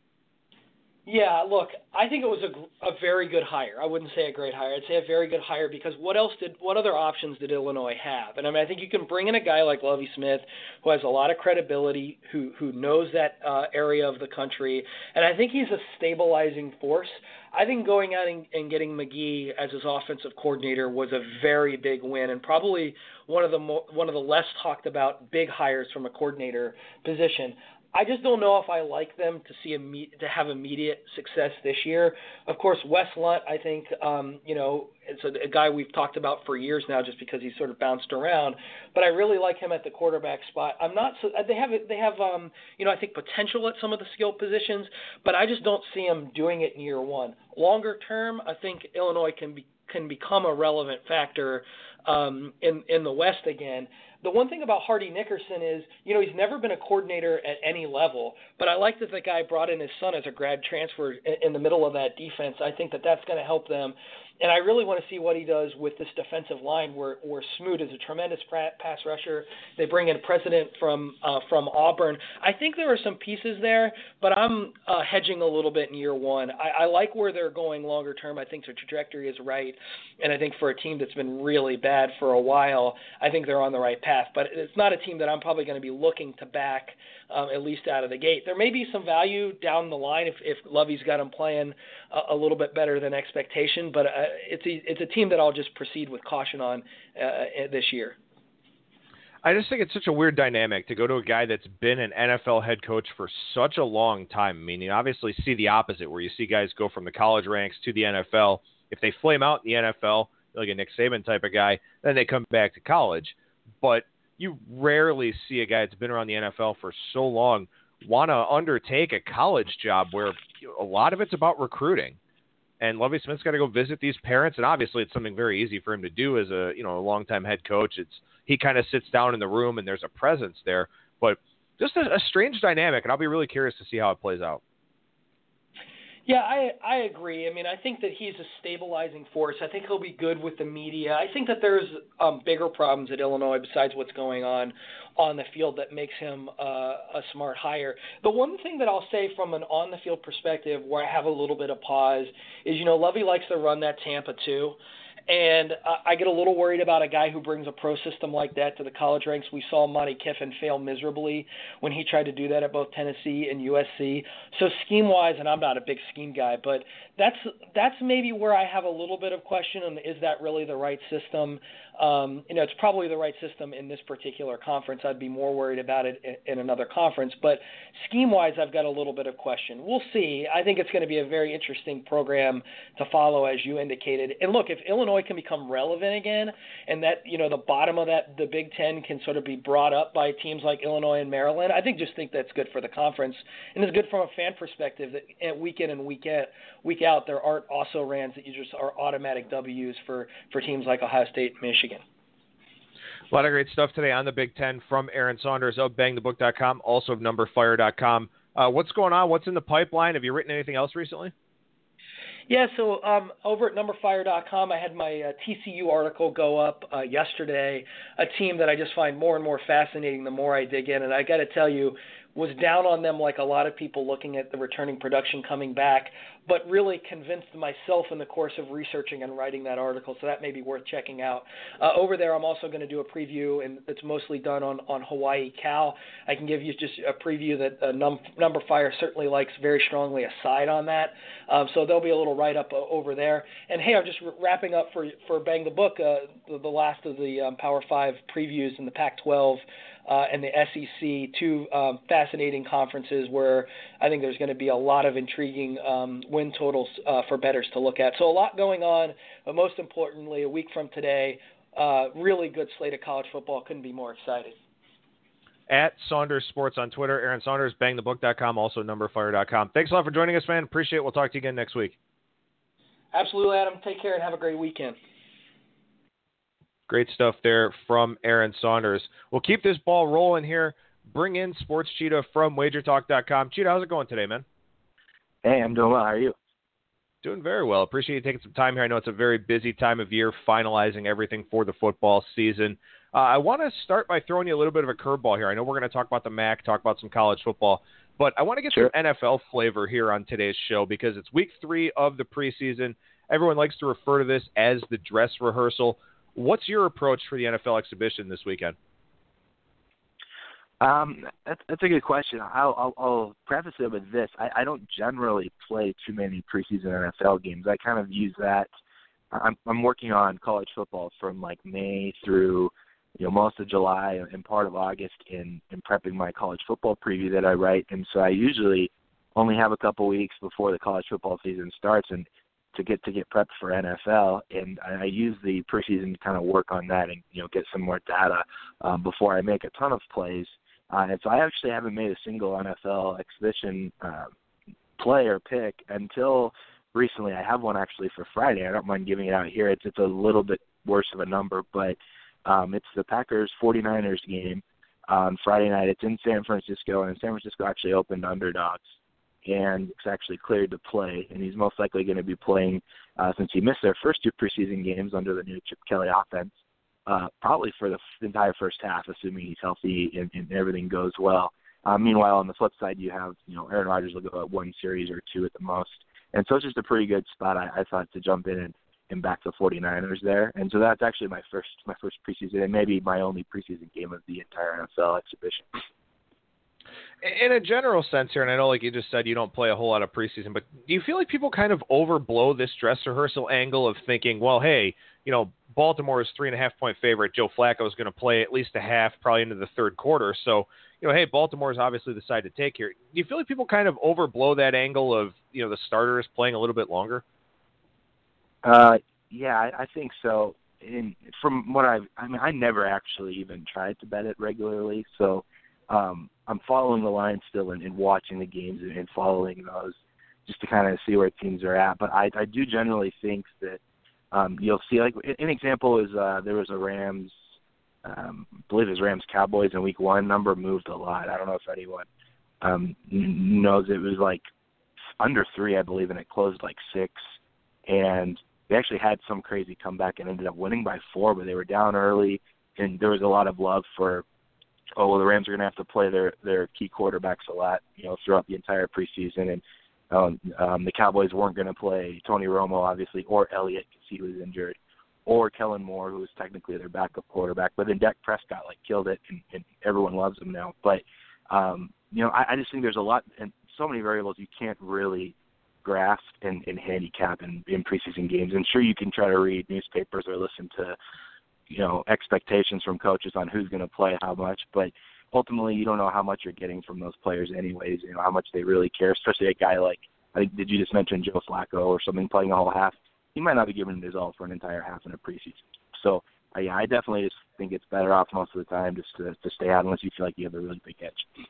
Yeah, look, I think it was a very good hire. I wouldn't say a great hire. I'd say a very good hire because what other options did Illinois have? And I mean, I think you can bring in a guy like Lovie Smith who has a lot of credibility, who knows that area of the country, and I think he's a stabilizing force. I think going out and getting McGee as his offensive coordinator was a very big win and probably one of the less talked about big hires from a coordinator position. I just don't know if I like them to have immediate success this year. Of course, Wes Lunt, I think, it's a guy we've talked about for years now, just because he's sort of bounced around. But I really like him at the quarterback spot. I'm not so they have I think potential at some of the skill positions, but I just don't see him doing it in year one. Longer term, I think Illinois can become a relevant factor in the West again. The one thing about Hardy Nickerson is, he's never been a coordinator at any level, but I like that the guy brought in his son as a grad transfer in the middle of that defense. I think that that's going to help them. And I really want to see what he does with this defensive line where Smoot is a tremendous pass rusher. They bring in a president from Auburn. I think there are some pieces there, but I'm hedging a little bit in year one. I like where they're going longer term. I think their trajectory is right. And I think for a team that's been really bad for a while, I think they're on the right path. path, but it's not a team that I'm probably going to be looking to back at least out of the gate. There may be some value down the line if Lovey's got him playing a little bit better than expectation, but it's a team that I'll just proceed with caution on this year. I just think it's such a weird dynamic to go to a guy that's been an NFL head coach for such a long time. I mean, you obviously see the opposite where you see guys go from the college ranks to the NFL. If they flame out in the NFL, like a Nick Saban type of guy, then they come back to college. But you rarely see a guy that's been around the NFL for so long want to undertake a college job where a lot of it's about recruiting. And Lovie Smith's got to go visit these parents, and obviously it's something very easy for him to do as a longtime head coach. He kind of sits down in the room and there's a presence there, but just a strange dynamic, and I'll be really curious to see how it plays out. Yeah, I agree. I mean, I think that he's a stabilizing force. I think he'll be good with the media. I think that there's bigger problems at Illinois besides what's going on the field that makes him a smart hire. The one thing that I'll say from an on-the-field perspective where I have a little bit of pause is, Lovie likes to run that Tampa too. And I get a little worried about a guy who brings a pro system like that to the college ranks. We saw Monty Kiffin fail miserably when he tried to do that at both Tennessee and USC. So scheme-wise, and I'm not a big scheme guy, but that's maybe where I have a little bit of question on, is that really the right system? It's probably the right system in this particular conference. I'd be more worried about it in another conference. But scheme-wise, I've got a little bit of question. We'll see. I think it's going to be a very interesting program to follow, as you indicated. And look, if Illinois can become relevant again, and that the bottom of the Big Ten can sort of be brought up by teams like Illinois and Maryland, I think that's good for the conference, and it's good from a fan perspective that week in and week out there aren't also rans that you just are automatic W's for teams like Ohio State and Michigan. A lot of great stuff today on the Big Ten from Aaron Saunders of bangthebook.com, also of numberfire.com. What's going on? What's in the pipeline? Have you written anything else recently? Yeah, so over at numberfire.com, I had my TCU article go up yesterday, a team that I just find more and more fascinating the more I dig in. And I got to tell you, was down on them like a lot of people looking at the returning production coming back, but really convinced myself in the course of researching and writing that article, so that may be worth checking out. Over there, I'm also going to do a preview, and it's mostly done on Hawaii Cal. I can give you just a preview that Number Fire certainly likes very strongly a side on that, so there'll be a little write-up over there. And, hey, I'm just wrapping up for Bang the Book, the last of the Power 5 previews in the Pac-12 and the SEC, two fascinating conferences where I think there's going to be a lot of intriguing win totals for bettors to look at. So a lot going on, but most importantly, a week from today, really good slate of college football. Couldn't be more excited. At Saunders Sports on Twitter, Aaron Saunders, bangthebook.com, also numberfire.com. Thanks a lot for joining us, man. Appreciate it. We'll talk to you again next week. Absolutely, Adam. Take care and have a great weekend. Great stuff there from Aaron Saunders. We'll keep this ball rolling here. Bring in Sports Cheetah from wagertalk.com. Cheetah, how's it going today, man? Hey, I'm doing well. How are you? Doing very well. Appreciate you taking some time here. I know it's a very busy time of year, finalizing everything for the football season. I want to start by throwing you a little bit of a curveball here. I know we're going to talk about the MAC, talk about some college football, but I want to get some NFL flavor here on today's show because it's week 3 of the preseason. Everyone likes to refer to this as the dress rehearsal. What's your approach for the NFL exhibition this weekend? That's a good question. I'll preface it with this. I don't generally play too many preseason NFL games. I kind of use that. I'm working on college football from like May through most of July and part of August in prepping my college football preview that I write. And so I usually only have a couple weeks before the college football season starts and to get prepped for NFL, and I use the preseason to kind of work on that and get some more data before I make a ton of plays. And so I actually haven't made a single NFL exhibition play or pick until recently. I have one actually for Friday. I don't mind giving it out here. It's a little bit worse of a number, but it's the Packers 49ers game on Friday night. It's in San Francisco, and San Francisco actually opened underdogs. And it's actually cleared to play, and he's most likely going to be playing since he missed their first 2 preseason games under the new Chip Kelly offense, probably for the entire first half, assuming he's healthy and everything goes well. Meanwhile, on the flip side, you have Aaron Rodgers will go at 1 series or 2 at the most, and so it's just a pretty good spot I thought to jump in and back the 49ers there. And so that's actually my first preseason and maybe my only preseason game of the entire NFL exhibition. In a general sense here, and I know like you just said you don't play a whole lot of preseason, but do you feel like people kind of overblow this dress rehearsal angle of thinking, well, hey, Baltimore is 3.5-point favorite. Joe Flacco is going to play at least a half, probably into the third quarter. So, hey, Baltimore is obviously the side to take here. Do you feel like people kind of overblow that angle of, the starters playing a little bit longer? Yeah, I think so. And from what I never actually even tried to bet it regularly. So I'm following the line still and watching the games and following those just to kind of see where teams are at. But I do generally think that you'll see, like, an example is there was a Rams, I believe it was Rams-Cowboys in week 1. Number moved a lot. I don't know if anyone knows. It was like under 3, I believe, and it closed like 6. And they actually had some crazy comeback and ended up winning by 4, but they were down early. And there was a lot of love for, the Rams are going to have to play their key quarterbacks a lot, throughout the entire preseason. And the Cowboys weren't going to play Tony Romo, obviously, or Elliott because he was injured, or Kellen Moore, who was technically their backup quarterback. But then Dak Prescott, killed it, and everyone loves him now. But, I just think there's a lot and so many variables you can't really grasp and handicap in preseason games. And sure, you can try to read newspapers or listen to, expectations from coaches on who's going to play how much, but ultimately you don't know how much you're getting from those players anyways, how much they really care, especially a guy like, I think, did you just mention Joe Flacco or something playing a whole half? He might not be giving his all for an entire half in a preseason. So, I definitely just think it's better off most of the time just to stay out unless you feel like you have a really big edge.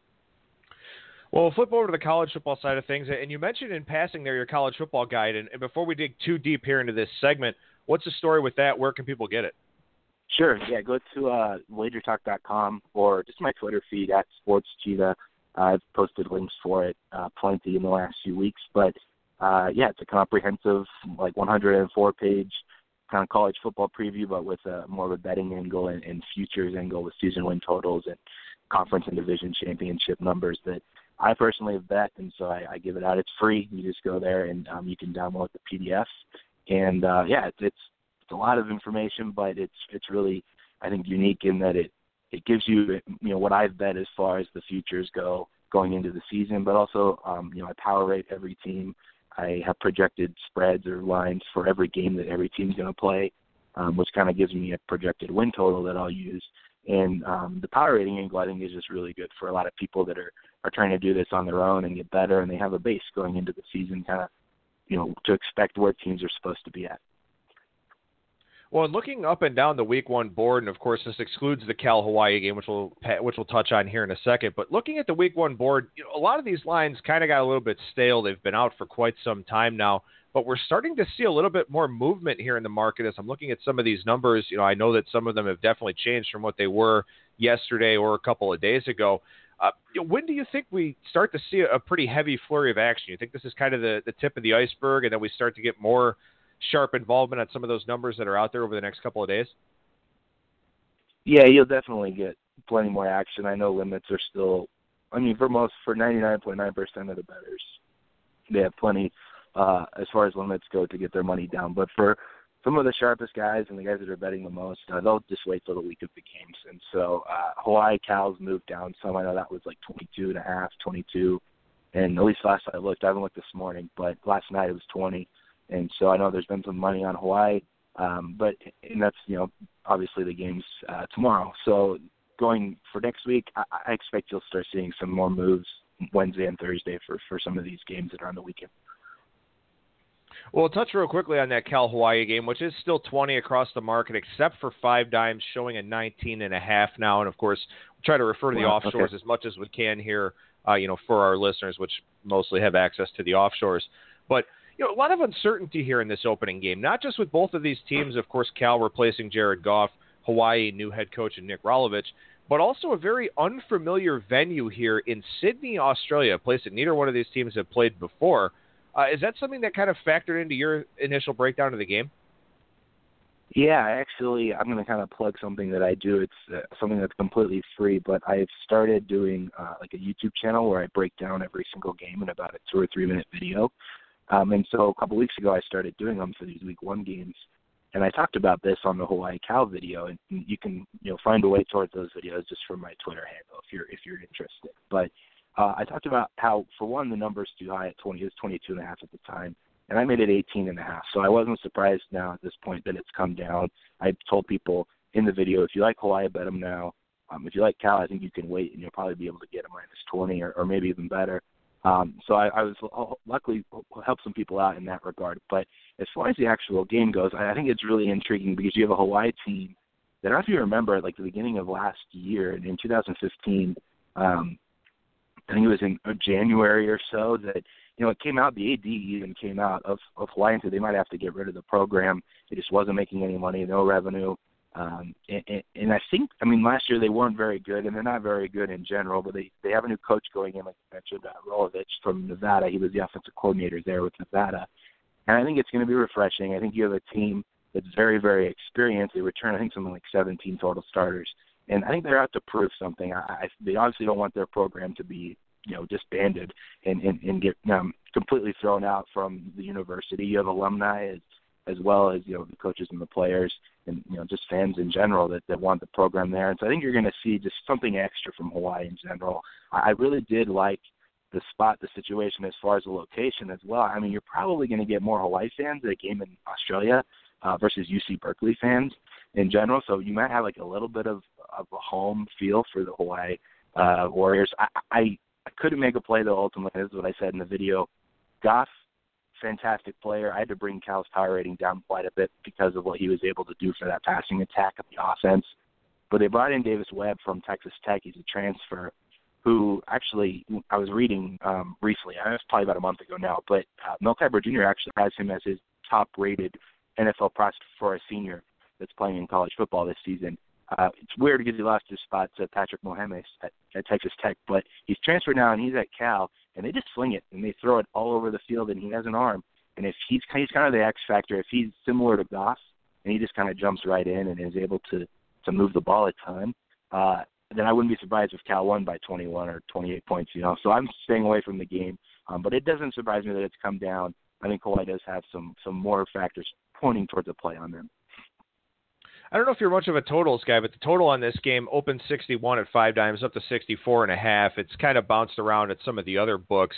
Well, we'll flip over to the college football side of things, and you mentioned in passing there your college football guide, and before we dig too deep here into this segment, what's the story with that? Where can people get it? Sure, yeah, go to wagertalk.com or just my Twitter feed at SportsCheetah. I've posted links for it plenty in the last few weeks, but it's a comprehensive, 104-page kind of college football preview, but with more of a betting angle and futures angle with season win totals and conference and division championship numbers that I personally have bet, and so I give it out. It's free. You just go there and you can download the PDFs. And it's a lot of information, but it's really, I think, unique in that it gives you what I've bet as far as the futures go going into the season, but also I power rate every team. I have projected spreads or lines for every game that every team's going to play, which kind of gives me a projected win total that I'll use. And the power rating angle, I think, is just really good for a lot of people that are trying to do this on their own and get better, and they have a base going into the season kind of, to expect where teams are supposed to be at. Well, looking up and down the Week 1 board, and of course this excludes the Cal-Hawaii game, which we'll touch on here in a second, but looking at the Week 1 board, a lot of these lines kind of got a little bit stale. They've been out for quite some time now, but we're starting to see a little bit more movement here in the market as I'm looking at some of these numbers. I know that some of them have definitely changed from what they were yesterday or a couple of days ago. When do you think we start to see a pretty heavy flurry of action? You think this is kind of the tip of the iceberg, and then we start to get more sharp involvement on some of those numbers that are out there over the next couple of days? Yeah, you'll definitely get plenty more action. I know limits are still, for 99.9% of the bettors, they have plenty as far as limits go to get their money down. But for some of the sharpest guys and the guys that are betting the most, they'll just wait till the week of the games. And so Hawaii Cal's moved down some. I know that was 22.5, 22. And at least last I looked, I haven't looked this morning, but last night it was 20. And so I know there's been some money on Hawaii, and that's, obviously the game's tomorrow. So going for next week, I expect you'll start seeing some more moves Wednesday and Thursday for some of these games that are on the weekend. Well, we'll touch real quickly on that Cal-Hawaii game, which is still 20 across the market, except for 5 dimes, showing a 19.5 now. And, of course, we'll try to refer to the offshores as much as we can here, for our listeners, which mostly have access to the offshores. But a lot of uncertainty here in this opening game, not just with both of these teams, of course, Cal replacing Jared Goff, Hawaii new head coach and Nick Rolovich, but also a very unfamiliar venue here in Sydney, Australia, a place that neither one of these teams have played before. Is that something that kind of factored into your initial breakdown of the game? Yeah, actually, I'm going to kind of plug something that I do. It's something that's completely free, but I've started doing a YouTube channel where I break down every single game in about a 2 or 3 minute video. And so a couple weeks ago, I started doing them for these Week 1 games. And I talked about this on the Hawaii Cal video, and you can find a way towards those videos just from my Twitter handle if you're interested. But I talked about how, for one, the number's too high at 20. It was 22.5 at the time, and I made it 18.5. So I wasn't surprised now at this point that it's come down. I told people in the video, if you like Hawaii, bet them now. If you like Cal, I think you can wait, and you'll probably be able to get a -20 or maybe even better. So I was luckily helped some people out in that regard. But as far as the actual game goes, I think it's really intriguing because you have a Hawaii team that, I don't know if you remember, like the beginning of last year in 2015, I think it was in January or so, that it came out, the AD even came out of Hawaii and said they might have to get rid of the program. It just wasn't making any money, no revenue. And I think, last year they weren't very good, and they're not very good in general, but they have a new coach going in, like you mentioned, Rolovich from Nevada. He was the offensive coordinator there with Nevada. And I think it's going to be refreshing. I think you have a team that's very, very experienced. They return, I think, something like 17 total starters. And I think they're out to prove something. They obviously don't want their program to be, disbanded and get completely thrown out from the university. You have alumni as well as, the coaches and the players and, just fans in general that want the program there. And so I think you're going to see just something extra from Hawaii in general. I really did like the situation as far as the location as well. You're probably going to get more Hawaii fans at a game in Australia versus UC Berkeley fans in general. So you might have like a little bit of a home feel for the Hawaii Warriors. I couldn't make a play, though, ultimately. This is what I said in the video. Goff, fantastic player. I had to bring Cal's power rating down quite a bit because of what he was able to do for that passing attack of the offense. But they brought in Davis Webb from Texas Tech. He's a transfer who actually I was reading briefly. It was probably about a month ago now. But Mel Kiper Jr. actually has him as his top-rated NFL prospect for a senior that's playing in college football this season. It's weird because he lost his spot to Patrick Mohamed at Texas Tech, but he's transferred now and he's at Cal, and they just fling it and they throw it all over the field, and he has an arm. And if he's kind of the X factor, if he's similar to Goff and he just kind of jumps right in and is able to move the ball a ton, then I wouldn't be surprised if Cal won by 21 or 28 points. So I'm staying away from the game, but it doesn't surprise me that it's come down. I think Hawaii does have some more factors pointing towards a play on them. I don't know if you're much of a totals guy, but the total on this game opened 61 at 5 dimes, up to 64.5. It's kind of bounced around at some of the other books.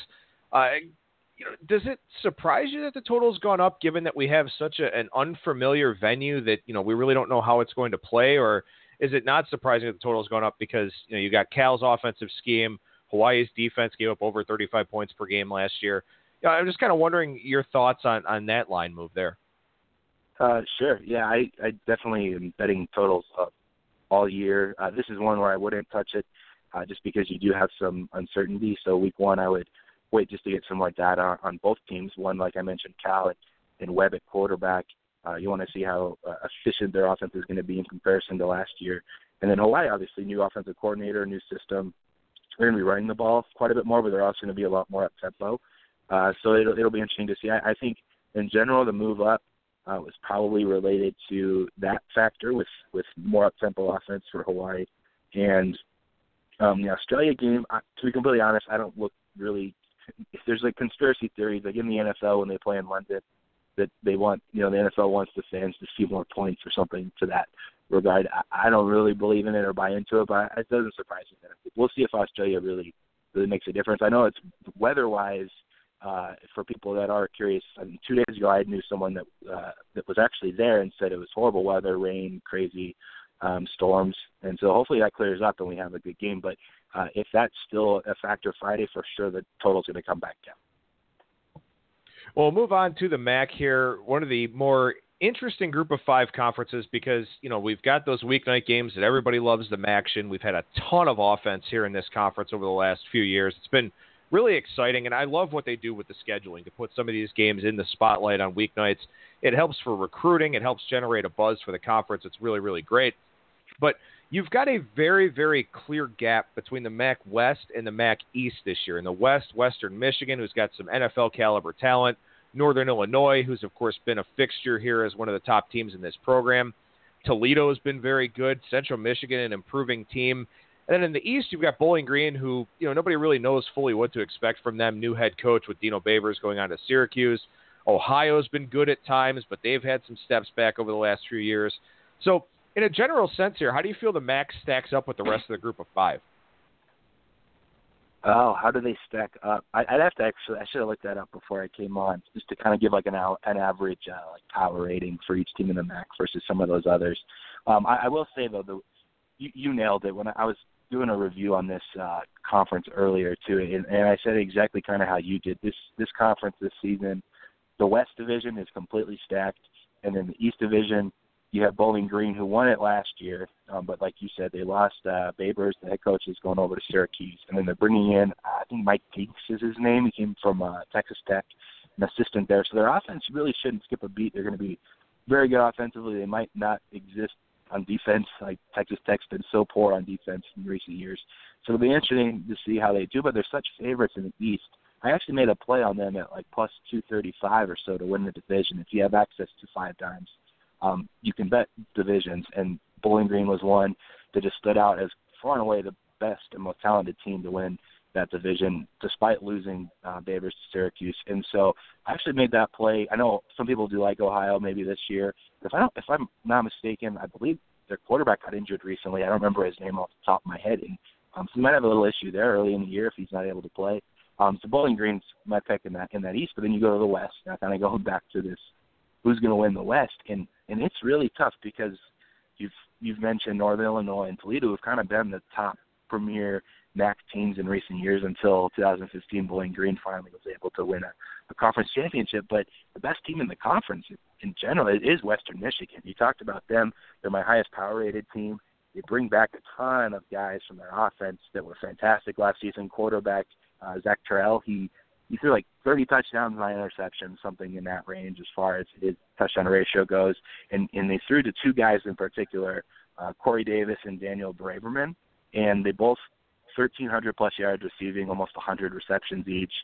Does it surprise you that the total's gone up, given that we have such an unfamiliar venue that we really don't know how it's going to play, or is it not surprising that the total's gone up because you got Cal's offensive scheme, Hawaii's defense gave up over 35 points per game last year? I'm just kind of wondering your thoughts on that line move there. Sure. Yeah, I definitely am betting totals up all year. This is one where I wouldn't touch it just because you do have some uncertainty. So Week 1, I would wait just to get some more data on both teams. One, like I mentioned, Cal and Webb at quarterback. You want to see how efficient their offense is going to be in comparison to last year. And then Hawaii, obviously, new offensive coordinator, new system. They're going to be running the ball quite a bit more, but they're also going to be a lot more up-tempo. So it'll be interesting to see. I think, in general, the move up was probably related to that factor with more up-tempo offense for Hawaii. And the Australia game, to be completely honest, I don't look really – if there's like conspiracy theories, like in the NFL when they play in London, that they want – the NFL wants the fans to see more points or something to that regard. I don't really believe in it or buy into it, but it doesn't surprise me. We'll see if Australia really makes a difference. I know it's weather-wise – for people that are curious, 2 days ago I knew someone that was actually there and said it was horrible weather, rain, crazy storms, and so hopefully that clears up and we have a good game. But if that's still a factor Friday, for sure the total's going to come back down. Well, we'll move on to the MAC here, one of the more interesting group of 5 conferences because, we've got those weeknight games that everybody loves them action. We've had a ton of offense here in this conference over the last few years. It's been really exciting, and I love what they do with the scheduling to put some of these games in the spotlight on weeknights. It helps for recruiting. It helps generate a buzz for the conference. It's really, really great. But you've got a very, very clear gap between the MAC West and the MAC East this year. In the West, Western Michigan, who's got some NFL-caliber talent. Northern Illinois, who's, of course, been a fixture here as one of the top teams in this program. Toledo has been very good. Central Michigan, an improving team. And then in the East, you've got Bowling Green, who, nobody really knows fully what to expect from them. New head coach with Dino Babers going on to Syracuse. Ohio's been good at times, but they've had some steps back over the last few years. So in a general sense here, how do you feel the MAC stacks up with the rest of the group of 5? Oh, how do they stack up? I'd have to I should have looked that up before I came on, just to kind of give like an average power rating for each team in the MAC versus some of those others. I will say, though, you nailed it. When I was doing a review on this conference earlier, too, and I said exactly kind of how you did. This conference this season, the West Division is completely stacked, and then the East Division, you have Bowling Green, who won it last year, but like you said, they lost Babers, the head coach, is going over to Syracuse, and then they're bringing in, I think Mike Geeks is his name. He came from Texas Tech, an assistant there. So their offense really shouldn't skip a beat. They're going to be very good offensively. They might not exist on defense. Like Texas Tech's been so poor on defense in recent years. So it'll be interesting to see how they do, but they're such favorites in the East. I actually made a play on them at like plus 235 or so to win the division if you have access to 5 times. You can bet divisions, and Bowling Green was one that just stood out as far and away the best and most talented team to win that division, despite losing Babers to Syracuse. And so I actually made that play. I know some people do like Ohio maybe this year. If I'm not mistaken, I believe their quarterback got injured recently. I don't remember his name off the top of my head. And so we might have a little issue there early in the year if he's not able to play. So Bowling Green's my pick in that East, but then you go to the West. Now kind of going back to this, who's going to win the West? And it's really tough because you've mentioned Northern Illinois and Toledo have kind of been the top premier MAC teams in recent years until 2015. Bowling Green finally was able to win a conference championship. But the best team in the conference in general is Western Michigan. You talked about them. They're my highest power-rated team. They bring back a ton of guys from their offense that were fantastic last season. Quarterback Zach Terrell, he threw like 30 touchdowns, 9 interceptions, something in that range as far as his touchdown ratio goes. And they threw to 2 guys in particular, Corey Davis and Daniel Braverman, and they both 1,300-plus yards receiving, almost 100 receptions each,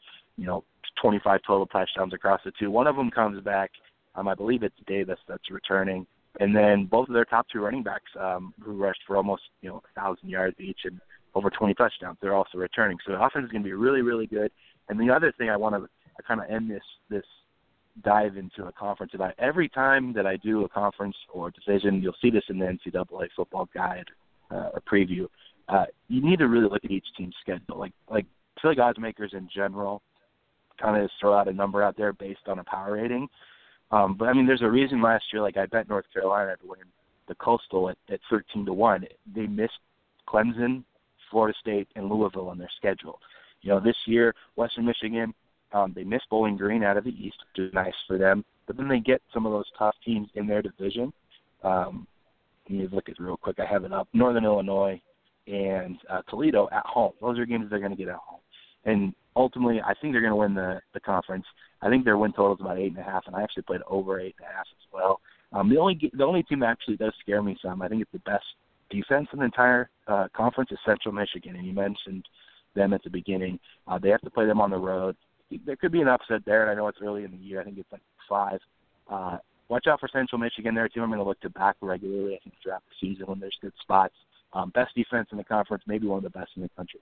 25 total touchdowns across the 2. One of them comes back. I believe it's Davis that's returning. And then both of their top 2 running backs who rushed for almost 1,000 yards each and over 20 touchdowns, they're also returning. So the offense is going to be really, really good. And the other thing I want to kind of end this dive into a conference about, every time that I do a conference or division, you'll see this in the NCAA football guide or preview. You need to really look at each team's schedule. Like I feel like odds makers in general kind of just throw out a number out there based on a power rating. But I mean, there's a reason last year, like I bet North Carolina to win the Coastal at 13-1. They missed Clemson, Florida State, and Louisville on their schedule. This year, Western Michigan, they missed Bowling Green out of the East, which is nice for them. But then they get some of those tough teams in their division. Let me look at it real quick. I have it up. Northern Illinois and Toledo at home. Those are games they're going to get at home. And ultimately, I think they're going to win the conference. I think their win total is about 8.5, and I actually played over 8.5 as well. The only team that actually does scare me some, I think it's the best defense in the entire conference, is Central Michigan, and you mentioned them at the beginning. They have to play them on the road. There could be an upset there, and I know it's early in the year. I think it's like 5. Watch out for Central Michigan there, too. I'm going to look to back regularly, I think, throughout the season when there's good spots. Best defense in the conference, maybe one of the best in the country.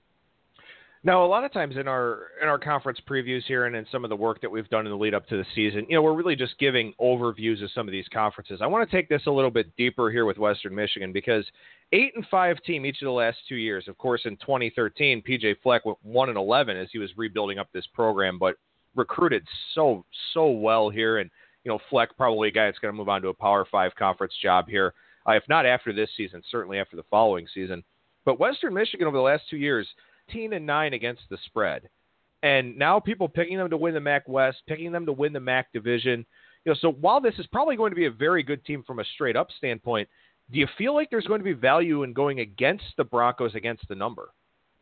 Now, a lot of times in our conference previews here and in some of the work that we've done in the lead up to the season, we're really just giving overviews of some of these conferences. I want to take this a little bit deeper here with Western Michigan because 8-5 team each of the last 2 years. Of course, in 2013, PJ Fleck went 1-11 as he was rebuilding up this program, but recruited so well here. And Fleck probably a guy that's going to move on to a Power 5 conference job here, if not after this season, certainly after the following season. But Western Michigan over the last 2 years, 18-9 against the spread. And now people picking them to win the MAC West, picking them to win the MAC division. So while this is probably going to be a very good team from a straight up standpoint, do you feel like there's going to be value in going against the Broncos against the number?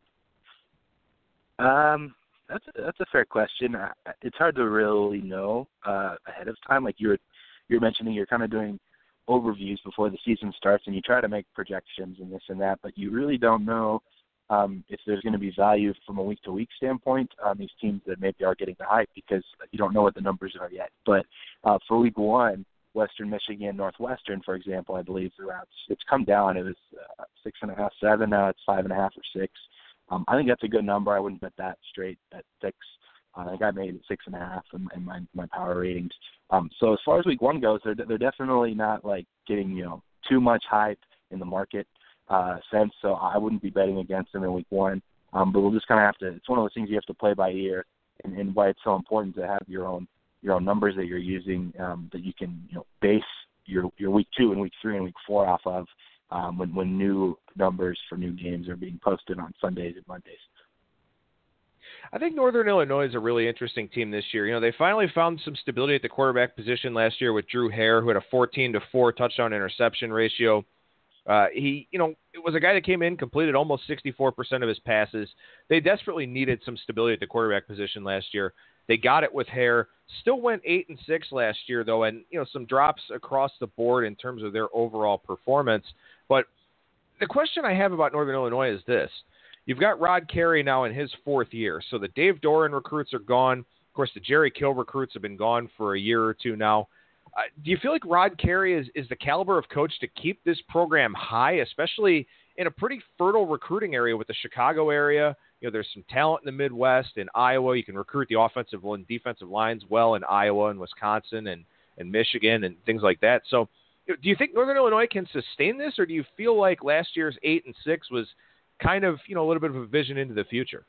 That's a fair question. It's hard to really know ahead of time. Like you're mentioning, you're kind of doing overviews before the season starts, and you try to make projections and this and that, but you really don't know if there's going to be value from a week-to-week standpoint on these teams that maybe are getting the hype because you don't know what the numbers are yet. But for week 1, Western Michigan, Northwestern, for example, I believe it's come down. It was 6.5, 7. Now it's 5.5 or 6. I think that's a good number. I wouldn't bet that straight at 6. I think I made it 6.5 in my power ratings. So as far as week 1 goes, they're definitely not like getting too much hype in the market sense. So I wouldn't be betting against them in week 1. But we'll just kind of have to. It's one of those things you have to play by ear, and why it's so important to have your own numbers that you're using that you can base your week 2 and week 3 and week 4 off of when new numbers for new games are being posted on Sundays and Mondays. I think Northern Illinois is a really interesting team this year. They finally found some stability at the quarterback position last year with Drew Hare, who had a 14-4 touchdown interception ratio. It was a guy that came in, completed almost 64% of his passes. They desperately needed some stability at the quarterback position last year. They got it with Hare. Still went 8-6 last year, though, and some drops across the board in terms of their overall performance. But the question I have about Northern Illinois is this. You've got Rod Carey now in his 4th year. So the Dave Doran recruits are gone. Of course, the Jerry Kill recruits have been gone for a year or two now. Do you feel like Rod Carey is the caliber of coach to keep this program high, especially in a pretty fertile recruiting area with the Chicago area? There's some talent in the Midwest. In Iowa, you can recruit the offensive and defensive lines well in Iowa and Wisconsin and Michigan and things like that. So do you think Northern Illinois can sustain this, or do you feel like last year's 8-6 was kind of, a little bit of a vision into the future?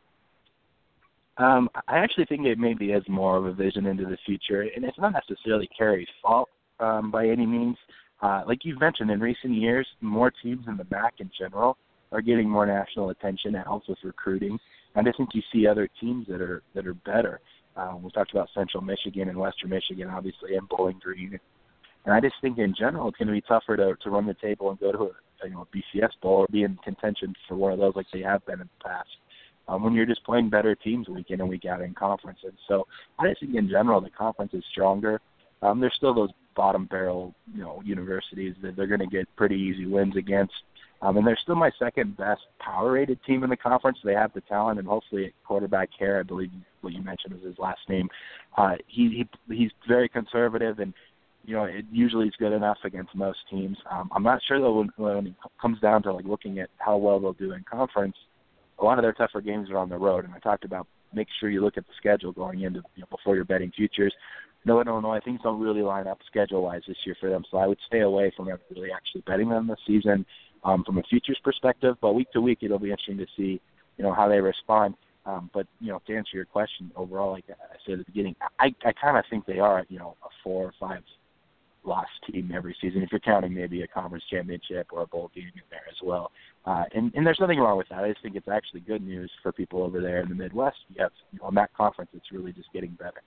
I actually think it maybe is more of a vision into the future, and it's not necessarily Carey's fault by any means. Like you've mentioned, in recent years, more teams in the MAC in general are getting more national attention. It helps with recruiting, and I think you see other teams that are better. We talked about Central Michigan and Western Michigan, obviously, and Bowling Green. And I just think in general it's going to be tougher to run the table and go to a BCS bowl or be in contention for one of those like they have been in the past. When you're just playing better teams week in and week out in conference. And so I just think in general the conference is stronger. There's still those bottom barrel, universities that they're going to get pretty easy wins against. And they're still my second best power rated team in the conference. They have the talent, and hopefully at quarterback Hare, I believe what you mentioned was his last name. He's very conservative, and it usually is good enough against most teams. I'm not sure though when it comes down to like looking at how well they'll do in conference. A lot of their tougher games are on the road, and I talked about make sure you look at the schedule going into before you're betting futures. Northern Illinois, things don't really line up schedule-wise this year for them, so I would stay away from really actually betting them this season from a futures perspective. But week to week, it'll be interesting to see how they respond. But to answer your question overall, like I said at the beginning, I kind of think they are a 4 or 5 loss team every season, if you're counting maybe a conference championship or a bowl game in there as well. And there's nothing wrong with that. I just think it's actually good news for people over there in the Midwest. You have a MAC conference that's really just getting better.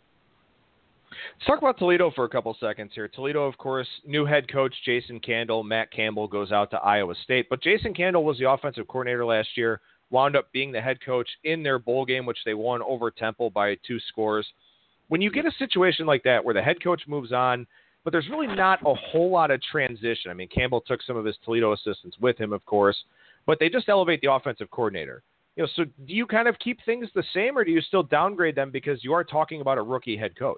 Let's talk about Toledo for a couple seconds here. Toledo, of course, new head coach Jason Candle. Matt Campbell goes out to Iowa State. But Jason Candle was the offensive coordinator last year, wound up being the head coach in their bowl game, which they won over Temple by 2 scores. When you get a situation like that where the head coach moves on, but there's really not a whole lot of transition. I mean, Campbell took some of his Toledo assistants with him, of course, but they just elevate the offensive coordinator. So do you kind of keep things the same, or do you still downgrade them because you are talking about a rookie head coach?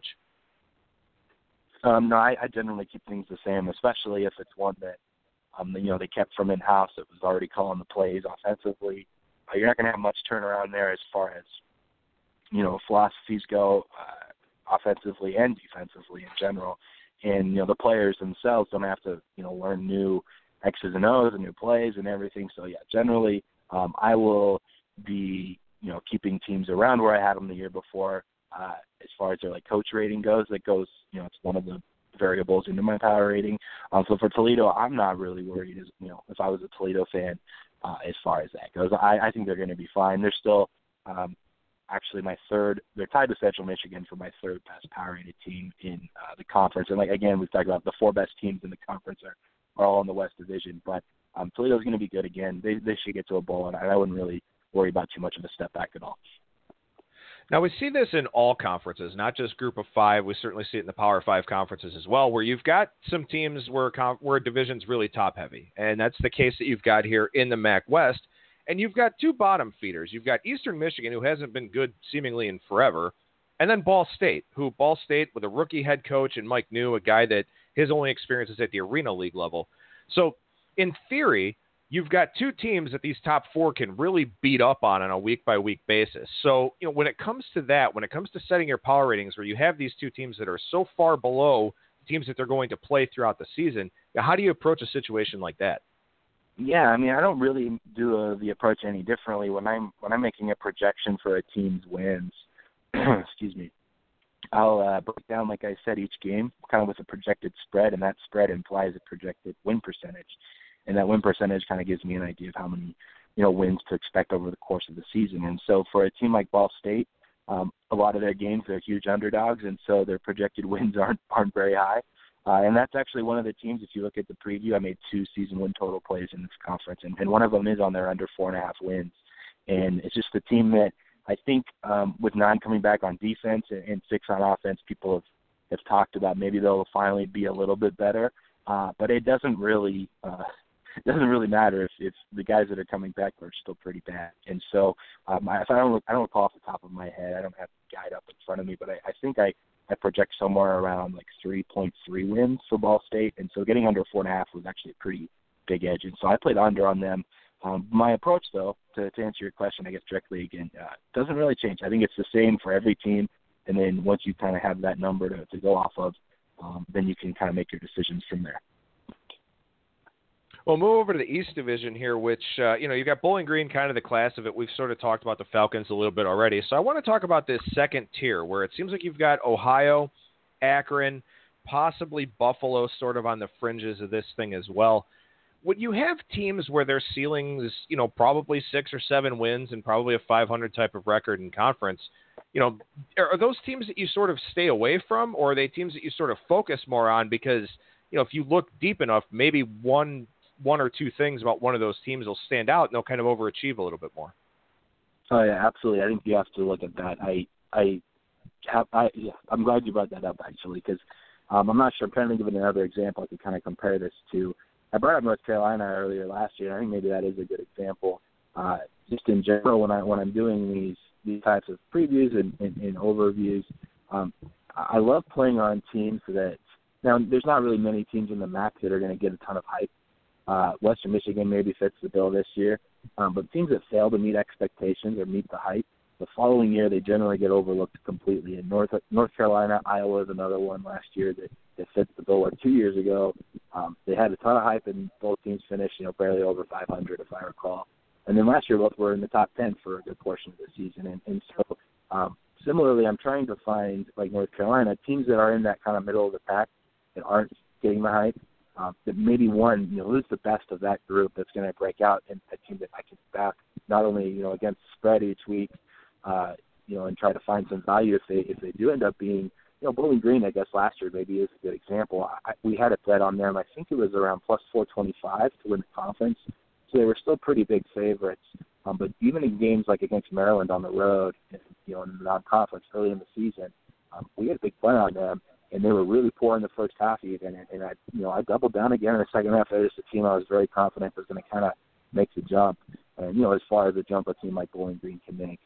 No, I generally keep things the same, especially if it's one that, they kept from in-house that was already calling the plays offensively. You're not going to have much turnaround there as far as, philosophies go offensively and defensively in general. And, the players themselves don't have to, learn new X's and O's and new plays and everything. So, yeah, generally I will be, keeping teams around where I had them the year before. As far as their coach rating goes, it's one of the variables into my power rating. So for Toledo, I'm not really worried as if I was a Toledo fan as far as that goes. I think they're going to be fine. They're still actually they're tied with Central Michigan for my 3rd best power rated team in the conference. And again, we've talked about the 4 best teams in the conference are all in the West Division, but Toledo's going to be good again. They should get to a bowl, and I wouldn't really worry about too much of a step back at all. Now, we see this in all conferences, not just Group of 5. We certainly see it in the Power 5 conferences as well, where you've got some teams where a division's really top-heavy. And that's the case that you've got here in the MAC West. And you've got 2 bottom feeders. You've got Eastern Michigan, who hasn't been good seemingly in forever, And then Ball State with a rookie head coach and Mike New, a guy that his only experience is at the Arena League level. So in theory, you've got two teams that these top four can really beat up on a week-by-week basis. So, when it comes to that, when it comes to setting your power ratings where you have these two teams that are so far below teams that they're going to play throughout the season, how do you approach a situation like that? Yeah, I mean, I don't really do the approach any differently when I'm making a projection for a team's wins. Excuse me. I'll break down, like I said, each game kind of with a projected spread, and that spread implies a projected win percentage. And that win percentage kind of gives me an idea of how many, wins to expect over the course of the season. And so for a team like Ball State, a lot of their games, they're huge underdogs, and so their projected wins aren't very high. And that's actually one of the teams, if you look at the preview, I made 2 season win total plays in this conference, and one of them is on their under 4.5 wins. And it's just a team that I think with 9 coming back on defense and 6 on offense, people have talked about maybe they'll finally be a little bit better. But it doesn't really matter if the guys that are coming back are still pretty bad. And so if I don't recall off the top of my head, I don't have the guide up in front of me, but I think I project somewhere around like 3.3 wins for Ball State. And so getting under 4.5 was actually a pretty big edge. And so I played under on them. My approach, though, to answer your question, I guess directly again, doesn't really change. I think it's the same for every team. And then once you kind of have that number to go off of, then you can kind of make your decisions from there. Well, move over to the East Division here, which, you've got Bowling Green, kind of the class of it. We've sort of talked about the Falcons a little bit already. So I want to talk about this second tier where it seems like you've got Ohio, Akron, possibly Buffalo sort of on the fringes of this thing as well. Would you have teams where their ceiling is, probably 6 or 7 wins and probably a 500 type of record in conference? Are those teams that you sort of stay away from, or are they teams that you sort of focus more on because, if you look deep enough, maybe one or two things about one of those teams will stand out and they'll kind of overachieve a little bit more? Oh yeah, absolutely. I think you have to look at that. I'm glad you brought that up actually, because I'm not sure. I'm trying to give it another example I could kind of compare this to. I brought up North Carolina earlier last year. I think maybe that is a good example. Just in general, when I'm doing these types of previews and overviews, I love playing on teams that now there's not really many teams in the MAC that are going to get a ton of hype. Western Michigan maybe fits the bill this year, but teams that fail to meet expectations or meet the hype, the following year they generally get overlooked completely. And North Carolina, Iowa is another one last year that fits the bill. Like 2 years ago, they had a ton of hype and both teams finished, barely over 500 if I recall. And then last year both were in the top 10 for a good portion of the season. And so similarly, I'm trying to find, like North Carolina, teams that are in that kind of middle of the pack that aren't getting the hype. That maybe one, who's the best of that group that's going to break out, and a team that I can back not only, against the spread each week, and try to find some value if they do end up being, Bowling Green, I guess last year maybe is a good example. We had a bet on them. I think it was around plus 425 to win the conference, so they were still pretty big favorites. But even in games like against Maryland on the road, in the non-conference early in the season, we had a big play on them. And they were really poor in the first half even, and I doubled down again in the second half. They're just a team I was very confident was going to kind of make the jump, and as far as the jump a team like Bowling Green can make.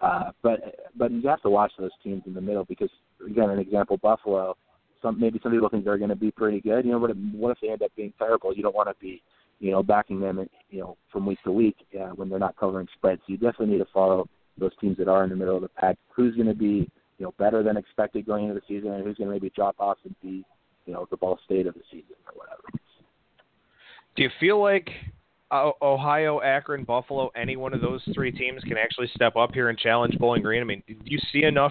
But you have to watch those teams in the middle because, again, an example, Buffalo. Maybe some people think they're going to be pretty good. But what if they end up being terrible? You don't want to be, backing them, from week to week when they're not covering spreads. So you definitely need to follow those teams that are in the middle of the pack. Who's going to be better than expected going into the season, and who's going to maybe drop off and be, the Ball State of the season or whatever. Do you feel like Ohio, Akron, Buffalo, any one of those 3 teams can actually step up here and challenge Bowling Green? I mean, do you see enough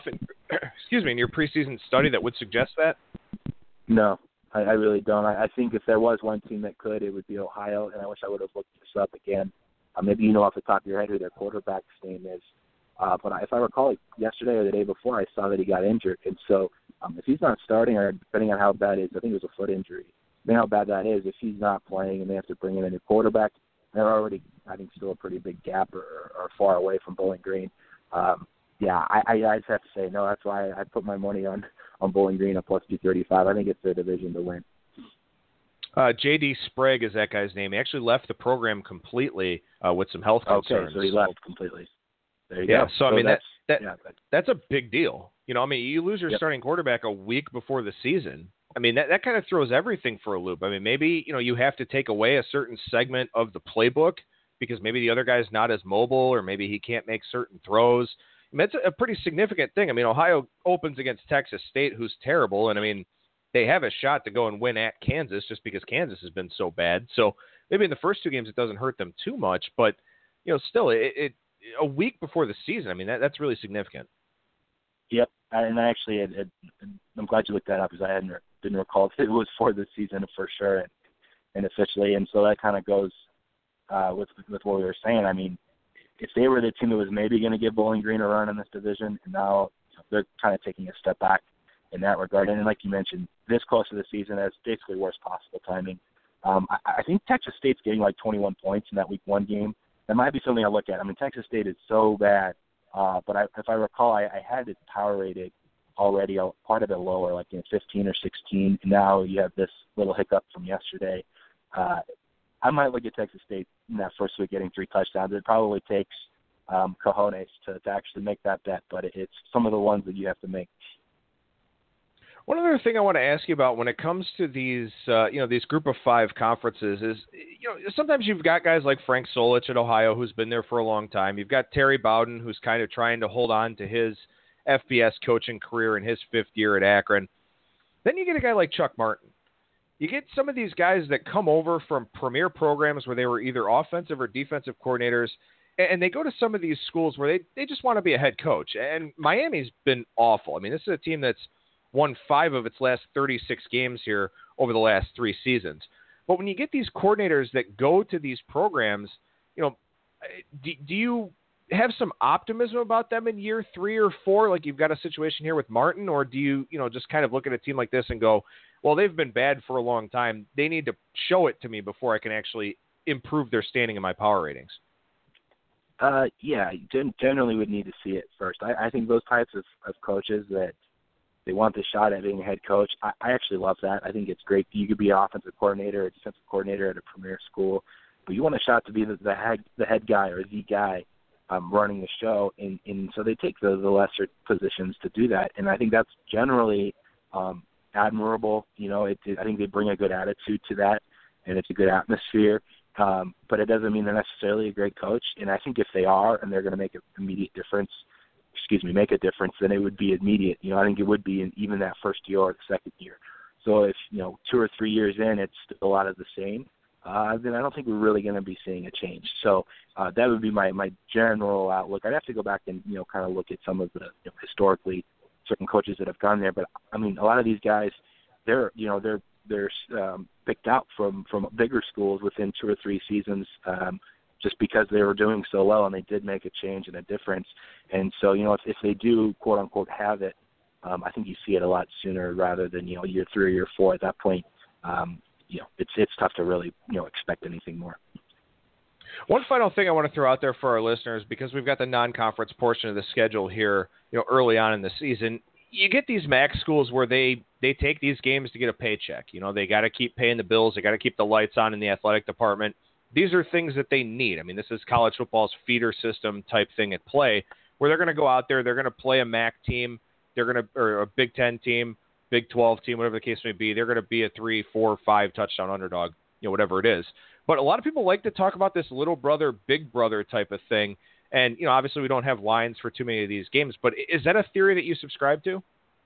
in your preseason study that would suggest that? No, I really don't. I think if there was one team that could, it would be Ohio, and I wish I would have looked this up again. Maybe off the top of your head who their quarterback's name is. But if I recall, yesterday or the day before, I saw that he got injured. And so if he's not starting, or depending on how bad it is, I think it was a foot injury, depending on how bad that is, if he's not playing and they have to bring in a new quarterback, they're already, I think, still a pretty big gap or far away from Bowling Green. I just have to say no. That's why I put my money on Bowling Green at plus 235. I think it's their division to win. J.D. Sprague is that guy's name. He actually left the program completely with some health concerns. Okay, so he left completely. There you go. So I mean, That's a big deal. You know, I mean, you lose your starting quarterback a week before the season. I mean, that kind of throws everything for a loop. I mean, maybe, you know, you have to take away a certain segment of the playbook because maybe the other guy's not as mobile or maybe he can't make certain throws. I mean, it's a pretty significant thing. I mean, Ohio opens against Texas State, who's terrible. And, I mean, they have a shot to go and win at Kansas just because Kansas has been so bad. So maybe in the first two games it doesn't hurt them too much. But, you know, still, it a week before the season, I mean, that's really significant. Yep. And I actually, I'm glad you looked that up because I didn't recall if it was for the season for sure and officially. And so that kind of goes with what we were saying. I mean, if they were the team that was maybe going to give Bowling Green a run in this division, and now they're kind of taking a step back in that regard. And like you mentioned, this close to the season, that's basically worst possible timing. I think Texas State's getting like 21 points in that Week 1 game. That might be something I look at. I mean, Texas State is so bad, but if I recall, I had it power rated already, part of it lower, like 15 or 16. And now you have this little hiccup from yesterday. I might look at Texas State in that first week getting 3 touchdowns. It probably takes cojones to actually make that bet, but it's some of the ones that you have to make. One other thing I want to ask you about when it comes to these, these Group of 5 conferences is, sometimes you've got guys like Frank Solich at Ohio, who's been there for a long time. You've got Terry Bowden, who's kind of trying to hold on to his FBS coaching career in his 5th year at Akron. Then you get a guy like Chuck Martin. You get some of these guys that come over from premier programs where they were either offensive or defensive coordinators, and they go to some of these schools where they just want to be a head coach. And Miami's been awful. I mean, this is a team that's won 5 of its last 36 games here over the last 3 seasons. But when you get these coordinators that go to these programs, do you have some optimism about them in year 3 or 4, like you've got a situation here with Martin, or do you, just kind of look at a team like this and go, well, they've been bad for a long time. They need to show it to me before I can actually improve their standing in my power ratings? Generally would need to see it first. I think those types of coaches that they want the shot at being a head coach, I actually love that. I think it's great. You could be an offensive coordinator or defensive coordinator at a premier school, but you want a shot to be the head guy or the guy running the show, and so they take the lesser positions to do that. And I think that's generally admirable. I think they bring a good attitude to that, and it's a good atmosphere. But it doesn't mean they're necessarily a great coach. And I think if they are, and they're going to make an immediate difference, make a difference, then it would be immediate. I think it would be in even that first year or the second year. So if 2 or 3 years in, it's still a lot of the same, then I don't think we're really going to be seeing a change. So that would be my general outlook. I'd have to go back and kind of look at some of the historically certain coaches that have gone there. But I mean, a lot of these guys, they're picked out from bigger schools within 2 or 3 seasons, just because they were doing so well and they did make a change and a difference. And so, if they do, quote unquote, have it, I think you see it a lot sooner rather than, year 3 or year 4. At that point, it's tough to really, expect anything more. One final thing I want to throw out there for our listeners, because we've got the non-conference portion of the schedule here, early on in the season. You get these MAC schools where they take these games to get a paycheck. They got to keep paying the bills. They got to keep the lights on in the athletic department. These are things that they need. I mean, this is college football's feeder system type thing at play, where they're going to go out there, they're going to play a MAC team, or a Big 10 team, Big 12 team, whatever the case may be. They're going to be a 3, 4, 5 touchdown underdog, whatever it is. But a lot of people like to talk about this little brother, big brother type of thing. And, obviously we don't have lines for too many of these games, but is that a theory that you subscribe to?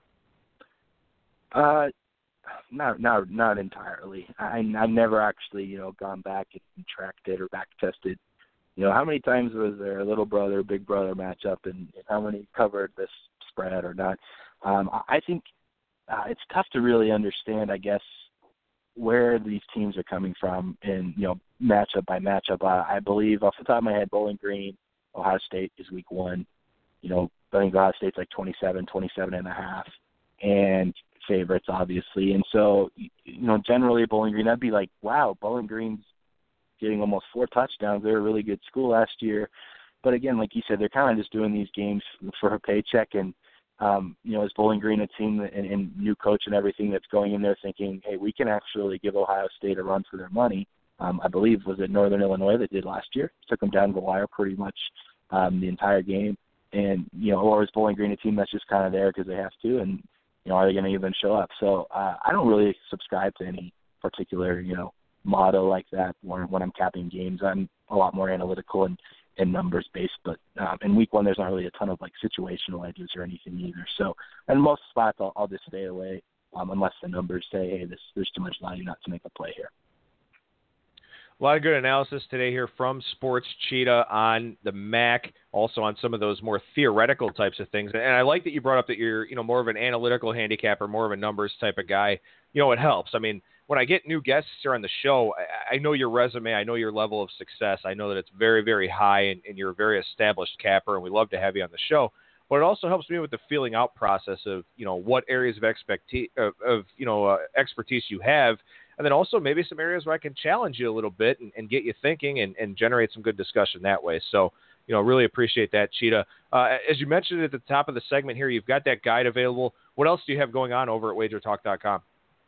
Not entirely. I've never actually, gone back and tracked it or back tested. How many times was there a little brother, big brother matchup, and how many covered this spread or not? I think it's tough to really understand, I guess, where these teams are coming from in, matchup by matchup. I believe off the top of my head, Bowling Green, Ohio State is week 1. I think Ohio State's like 27.5, and favorites, obviously. And so, generally Bowling Green, that'd be like, wow, Bowling Green's getting almost 4 touchdowns. They're a really good school last year. But again, like you said, they're kind of just doing these games for a paycheck. And, is Bowling Green a team and new coach and everything that's going in there thinking, hey, we can actually give Ohio State a run for their money? I believe, was it Northern Illinois that did last year? Took them down to the wire pretty much the entire game. And, or is Bowling Green a team that's just kind of there because they have to? And, are they going to even show up? So I don't really subscribe to any particular, motto like that when I'm capping games. I'm a lot more analytical and numbers-based. But in week one, there's not really a ton of, situational edges or anything either. So in most spots, I'll just stay away unless the numbers say, hey, there's too much value not to make a play here. A lot of good analysis today here from Sports Cheetah on the MAC, also on some of those more theoretical types of things. And I like that you brought up that you're, more of an analytical handicapper, more of a numbers type of guy. It helps. I mean, when I get new guests here on the show, I know your resume, I know your level of success. I know that it's very, very high, and you're a very established capper, and we love to have you on the show. But it also helps me with the feeling out process of, what areas of expertise you have. And then also maybe some areas where I can challenge you a little bit and get you thinking and generate some good discussion that way. So, really appreciate that, Cheetah. As you mentioned at the top of the segment here, you've got that guide available. What else do you have going on over at WagerTalk.com?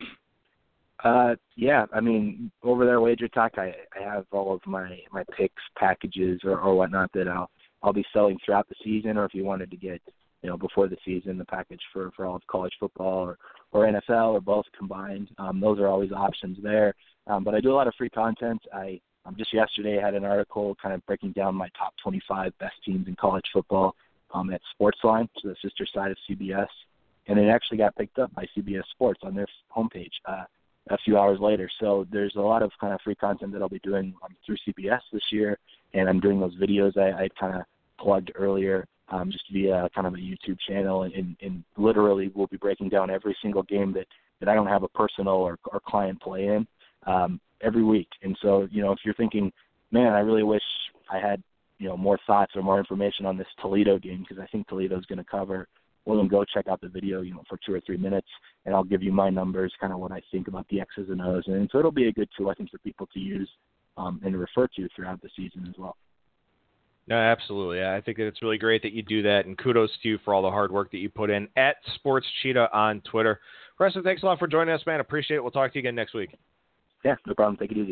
Yeah, I mean, over there at WagerTalk, I have all of my picks, packages, or whatnot that I'll be selling throughout the season, or if you wanted to get, before the season, the package for all of college football or NFL or both combined. Those are always options there. But I do a lot of free content. Just yesterday I had an article kind of breaking down my top 25 best teams in college football at Sportsline, so the sister side of CBS. And it actually got picked up by CBS Sports on their homepage a few hours later. So there's a lot of kind of free content that I'll be doing through CBS this year. And I'm doing those videos I kind of plugged earlier just via kind of a YouTube channel. And literally we'll be breaking down every single game that I don't have a personal or client play in every week. And so, if you're thinking, man, I really wish I had, more thoughts or more information on this Toledo game because I think Toledo's going to cover, well, then go check out the video, for 2 or 3 minutes, and I'll give you my numbers, kind of what I think about the X's and O's. And so it'll be a good tool, I think, for people to use and refer to throughout the season as well. No, absolutely. I think that it's really great that you do that, and kudos to you for all the hard work that you put in at Sports Cheetah on Twitter. Preston, thanks a lot for joining us, man. Appreciate it. We'll talk to you again next week. Yeah, no problem. Take it easy.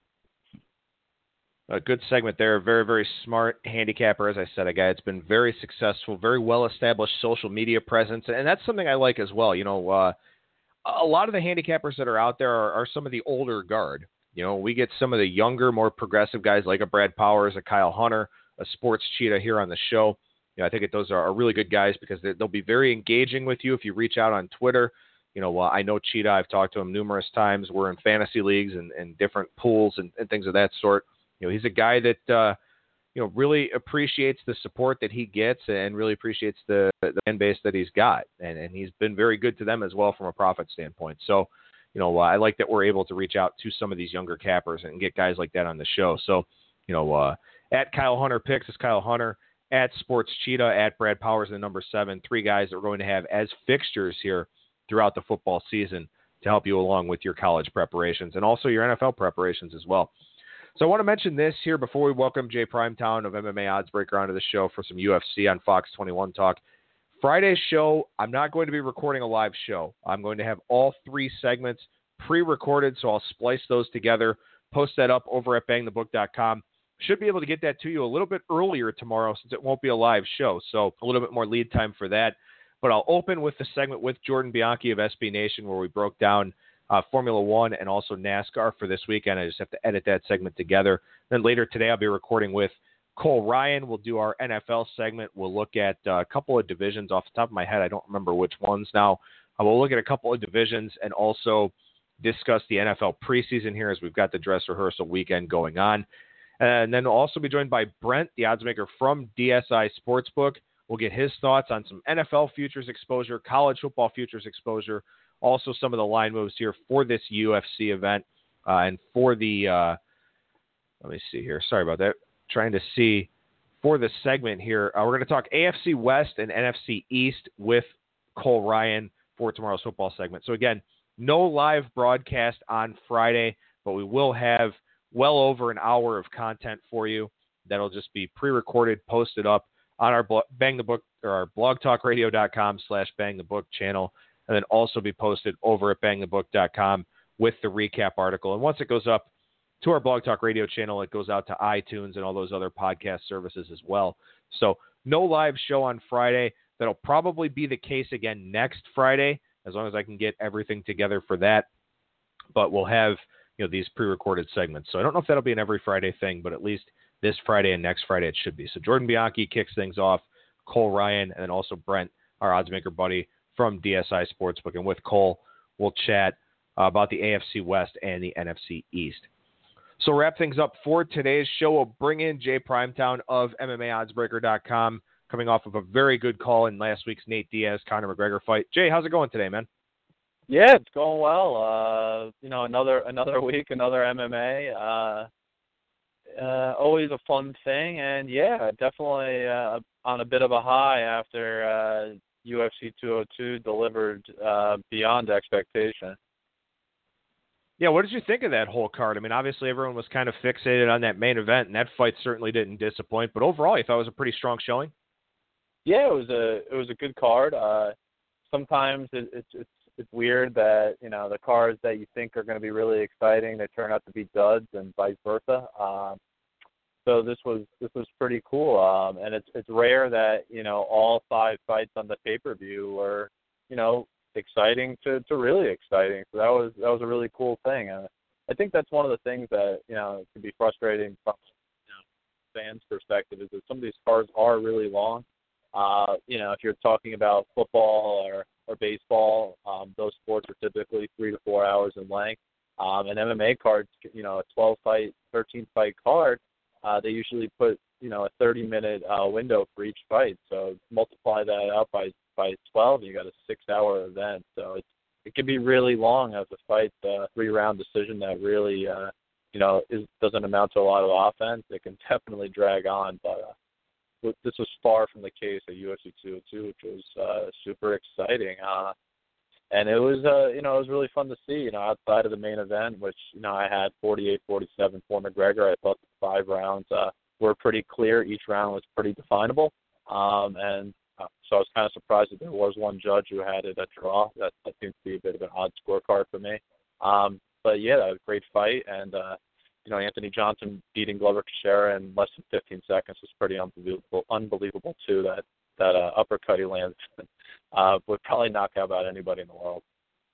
A good segment there. Very, very smart handicapper. As I said, a guy that's been very successful, very well-established social media presence, and that's something I like as well. A lot of the handicappers that are out there are some of the older guard. We get some of the younger, more progressive guys like a Brad Powers, a Kyle Hunter, a Sports Cheetah here on the show. I think that those are really good guys because they'll be very engaging with you if you reach out on Twitter. I know Cheetah. I've talked to him numerous times. We're in fantasy leagues and different pools and things of that sort. He's a guy that, really appreciates the support that he gets and really appreciates the fan base that he's got. And he's been very good to them as well from a profit standpoint. So, I like that we're able to reach out to some of these younger cappers and get guys like that on the show. So, at Kyle Hunter Picks is Kyle Hunter, at Sports Cheetah, at Brad Powers, the number 7, 3 guys that we're going to have as fixtures here throughout the football season to help you along with your college preparations and also your NFL preparations as well. So I want to mention this here before we welcome Jay Primetown of MMA Oddsbreaker onto the show for some UFC on Fox 21 talk. Friday's show, I'm not going to be recording a live show. I'm going to have all 3 segments pre-recorded, so I'll splice those together, post that up over at bangthebook.com. Should be able to get that to you a little bit earlier tomorrow since it won't be a live show, so a little bit more lead time for that. But I'll open with the segment with Jordan Bianchi of SB Nation where we broke down Formula One and also NASCAR for this weekend. I just have to edit that segment together. Then later today, I'll be recording with Cole Ryan. We'll do our NFL segment. We'll look at a couple of divisions off the top of my head. I don't remember which ones now. We'll look at a couple of divisions and also discuss the NFL preseason here as we've got the dress rehearsal weekend going on. And then we'll also be joined by Brent, the oddsmaker from DSI Sportsbook. We'll get his thoughts on some NFL futures exposure, college football futures exposure, also some of the line moves here for this UFC event and for the let me see here. Sorry about that. Trying to see for the segment here. We're going to talk AFC West and NFC East with Cole Ryan for tomorrow's football segment. So again, no live broadcast on Friday, but we will have well over an hour of content for you. That'll just be pre-recorded, posted up on our Bang the Book or our blogtalkradio.com/bangthebook channel, and then also be posted over at bangthebook.com with the recap article. And once it goes up to our Blog Talk Radio channel. It goes out to iTunes and all those other podcast services as well. So no live show on Friday. That'll probably be the case again next Friday, as long as I can get everything together for that. But we'll have, these pre-recorded segments. So I don't know if that'll be an every Friday thing, but at least this Friday and next Friday it should be. So Jordan Bianchi kicks things off, Cole Ryan, and then also Brent, our oddsmaker buddy from DSI Sportsbook. And with Cole, we'll chat about the AFC West and the NFC East. So wrap things up for today's show. We'll bring in Jay Primetown of MMAOddsbreaker.com, coming off of a very good call in last week's Nate Diaz-Conor McGregor fight. Jay, how's it going today, man? Yeah, it's going well. Another week, another MMA. Always a fun thing, and yeah, definitely on a bit of a high after UFC 202 delivered beyond expectation. Yeah, what did you think of that whole card? I mean, obviously everyone was kind of fixated on that main event, and that fight certainly didn't disappoint. But overall, you thought it was a pretty strong showing. Yeah, it was a good card. Sometimes it's weird that the cards that you think are going to be really exciting, they turn out to be duds, and vice versa. So this was pretty cool, and it's rare that all 5 fights on the pay-per-view were exciting to really exciting. So that was a really cool thing. I think that's one of the things that can be frustrating from fans' perspective is that some of these cards are really long. If you're talking about football or baseball, those sports are typically 3 to 4 hours in length. And MMA cards, a 12-fight, 13-fight card, they usually put a 30-minute window for each fight. So multiply that out by 12, you got a 6-hour event. So it can be really long as a fight, 3-round decision that really doesn't amount to a lot of offense. It can definitely drag on, but this was far from the case at UFC 202, which was super exciting. And it was it was really fun to see, outside of the main event, which I had 48-47 for McGregor. I thought the 5 rounds were pretty clear. Each round was pretty definable, and so I was kind of surprised that there was one judge who had it a draw. That seems to be a bit of an odd scorecard for me. But yeah, that was a great fight, and Anthony Johnson beating Glover Teixeira in less than 15 seconds was pretty unbelievable too. That uppercut he landed would probably knock out about anybody in the world.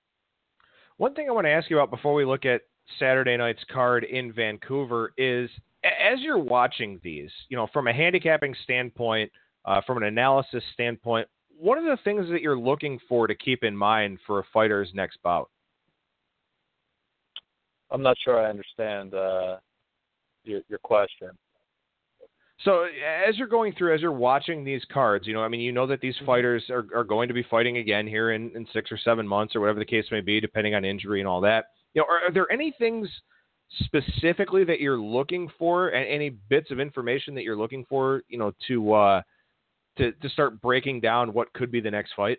One thing I want to ask you about before we look at Saturday night's card in Vancouver is, as you're watching these, from a handicapping standpoint, from an analysis standpoint, what are the things that you're looking for to keep in mind for a fighter's next bout? I'm not sure I understand your question. So as you're going through, as you're watching these cards, that these fighters are going to be fighting again here in 6 or 7 months or whatever the case may be, depending on injury and all that. Are there any things specifically that you're looking for, and any bits of information that you're looking for, to start breaking down what could be the next fight?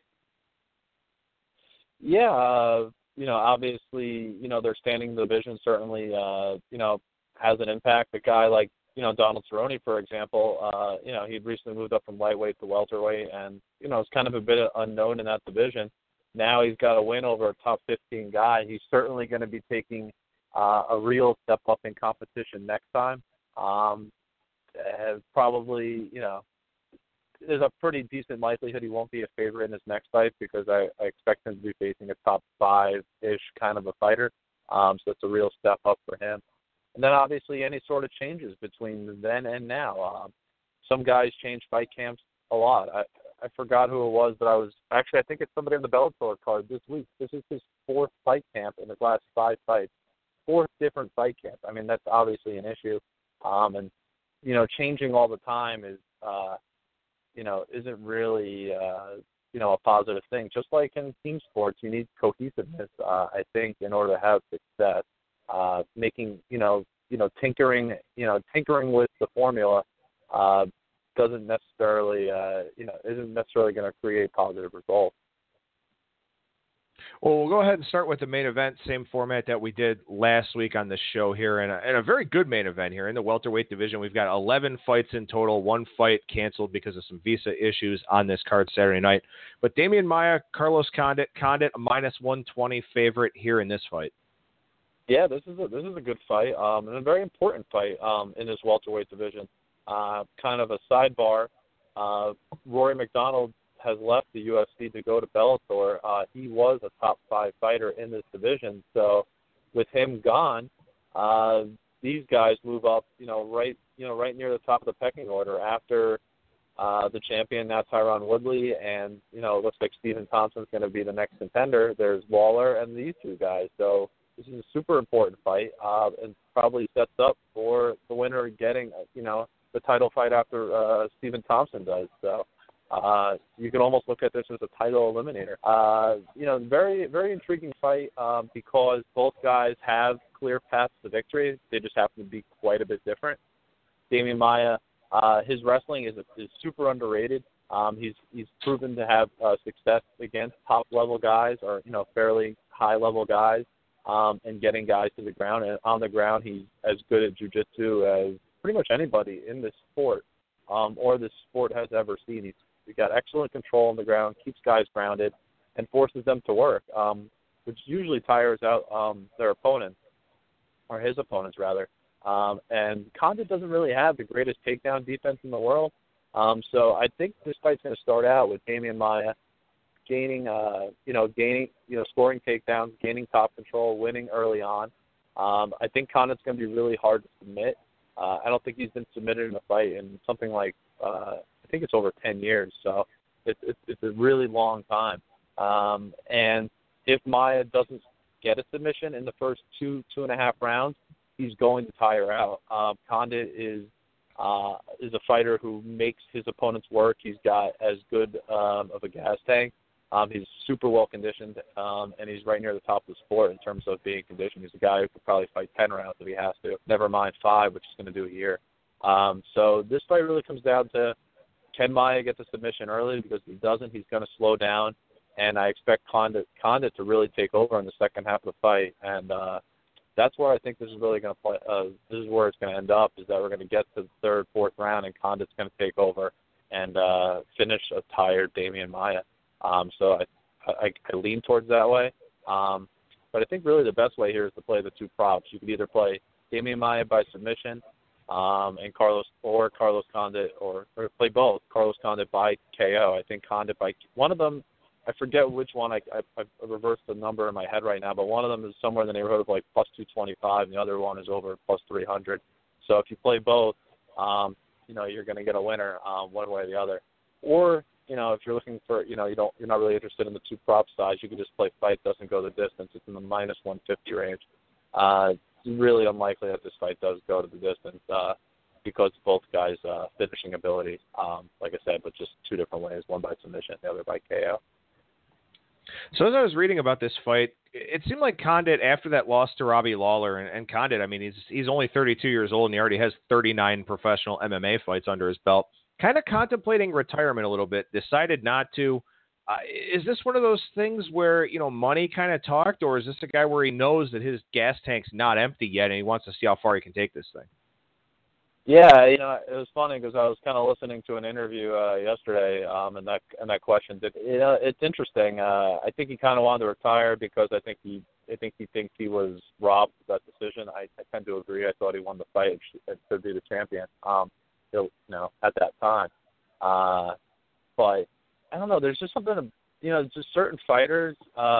Yeah, obviously, their standing in the division certainly, has an impact. A guy like, Donald Cerrone, for example, he'd recently moved up from lightweight to welterweight, and, it's kind of a bit unknown in that division. Now he's got a win over a top 15 guy. He's certainly going to be taking a real step up in competition next time. Probably, there's a pretty decent likelihood he won't be a favorite in his next fight, because I expect him to be facing a top 5-ish kind of a fighter. So it's a real step up for him. And then obviously any sort of changes between then and now. Some guys change fight camps a lot. I forgot who it was, but I think it's somebody on the Bellator card this week. This is his 4th fight camp in his last 5 fights. 4 different fight camps. I mean, that's obviously an issue. And, changing all the time is, isn't really, a positive thing. Just like in team sports, you need cohesiveness, I think, in order to have success. Making, tinkering with the formula doesn't necessarily, isn't necessarily going to create positive results. Well, we'll go ahead and start with the main event, same format that we did last week on this show here, and a very good main event here in the welterweight division. We've got 11 fights in total, 1 fight canceled because of some visa issues on this card Saturday night. But Damian Maia, Carlos Condit, a -120 favorite here in this fight. Yeah, this is a good fight, and a very important fight in this welterweight division. Kind of a sidebar. Rory McDonald has left the UFC to go to Bellator. He was a top 5 fighter in this division, so with him gone, these guys move up, right near the top of the pecking order after the champion, now Tyron Woodley, and it looks like Stephen Thompson's going to be the next contender. There's Waller and these two guys, so this is a super important fight, and probably sets up for the winner getting the title fight after Stephen Thompson does. So you can almost look at this as a title eliminator. Very, very intriguing fight because both guys have clear paths to victory. They just happen to be quite a bit different. Demian Maia, his wrestling is super underrated. He's proven to have success against top level guys or fairly high level guys, and getting guys to the ground. And on the ground, he's as good at jiu-jitsu as pretty much anybody in this sport, or this sport has ever seen. He's got excellent control on the ground, keeps guys grounded, and forces them to work, which usually tires out their opponents, or his opponents rather. And Condit doesn't really have the greatest takedown defense in the world. So I think this fight's going to start out with Demian Maia gaining, scoring takedowns, gaining top control, winning early on. I think Condit's going to be really hard to submit. I don't think he's been submitted in a fight in something like, I think it's over 10 years. So it's a really long time. And if Maia doesn't get a submission in the first 2.5 rounds, he's going to tire out. Condit is a fighter who makes his opponents work. He's got as good of a gas tank. He's super well conditioned, and he's right near the top of the sport in terms of being conditioned. He's a guy who could probably fight 10 rounds if he has to, never mind 5, which he's going to do a year. So this fight really comes down to, can Maia get the submission early? Because if he doesn't, he's going to slow down, and I expect Condit to really take over in the second half of the fight. And that's where I think this is really going to play. This is where it's going to end up, is that we're going to get to the third, fourth round, and Condit's going to take over and finish a tired Demian Maia. So I lean towards that way. But I think really the best way here is to play the two props. You could either play Demian Maia by submission and Carlos Condit, or play both, Carlos Condit by KO. I think Condit by one of them, I forget which one. I reversed the number in my head right now, but one of them is somewhere in the neighborhood of like plus 225, and the other one is over plus 300. So if you play both, you're going to get a winner one way or the other. Or if you're looking for, you're not really interested in the two prop sides, you can just play fight doesn't go the distance. It's in the minus 150 range. It's really unlikely that this fight does go to the distance because both guys' finishing ability, like I said, but just two different ways, one by submission, the other by KO. So as I was reading about this fight, it seemed like Condit, after that loss to Robbie Lawler, and Condit, I mean, he's only 32 years old, and he already has 39 professional MMA fights under his belt, kind of contemplating retirement a little bit, decided not to. Is this one of those things where, money kind of talked, or is this a guy where he knows that his gas tank's not empty yet and he wants to see how far he can take this thing? Yeah, it was funny because I was kind of listening to an interview yesterday, and that question. It's interesting. I think he kind of wanted to retire because I think he thinks he was robbed of that decision. I tend to agree. I thought he won the fight and should be the champion. At that time. But I don't know. There's just something, just certain fighters,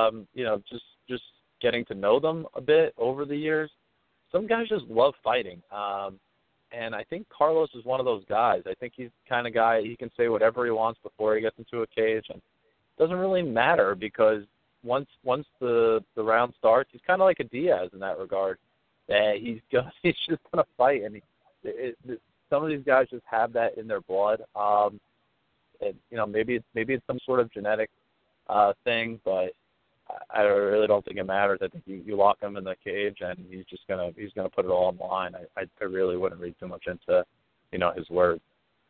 just getting to know them a bit over the years. Some guys just love fighting. And I think Carlos is one of those guys. I think he's the kind of guy, he can say whatever he wants before he gets into a cage, and it doesn't really matter because once the round starts, he's kind of like a Diaz in that regard. He's just going to fight, and some of these guys just have that in their blood. Maybe it's some sort of genetic thing, but I really don't think it matters. I think you lock him in the cage, and he's gonna put it all on the line. I really wouldn't read too much into his words.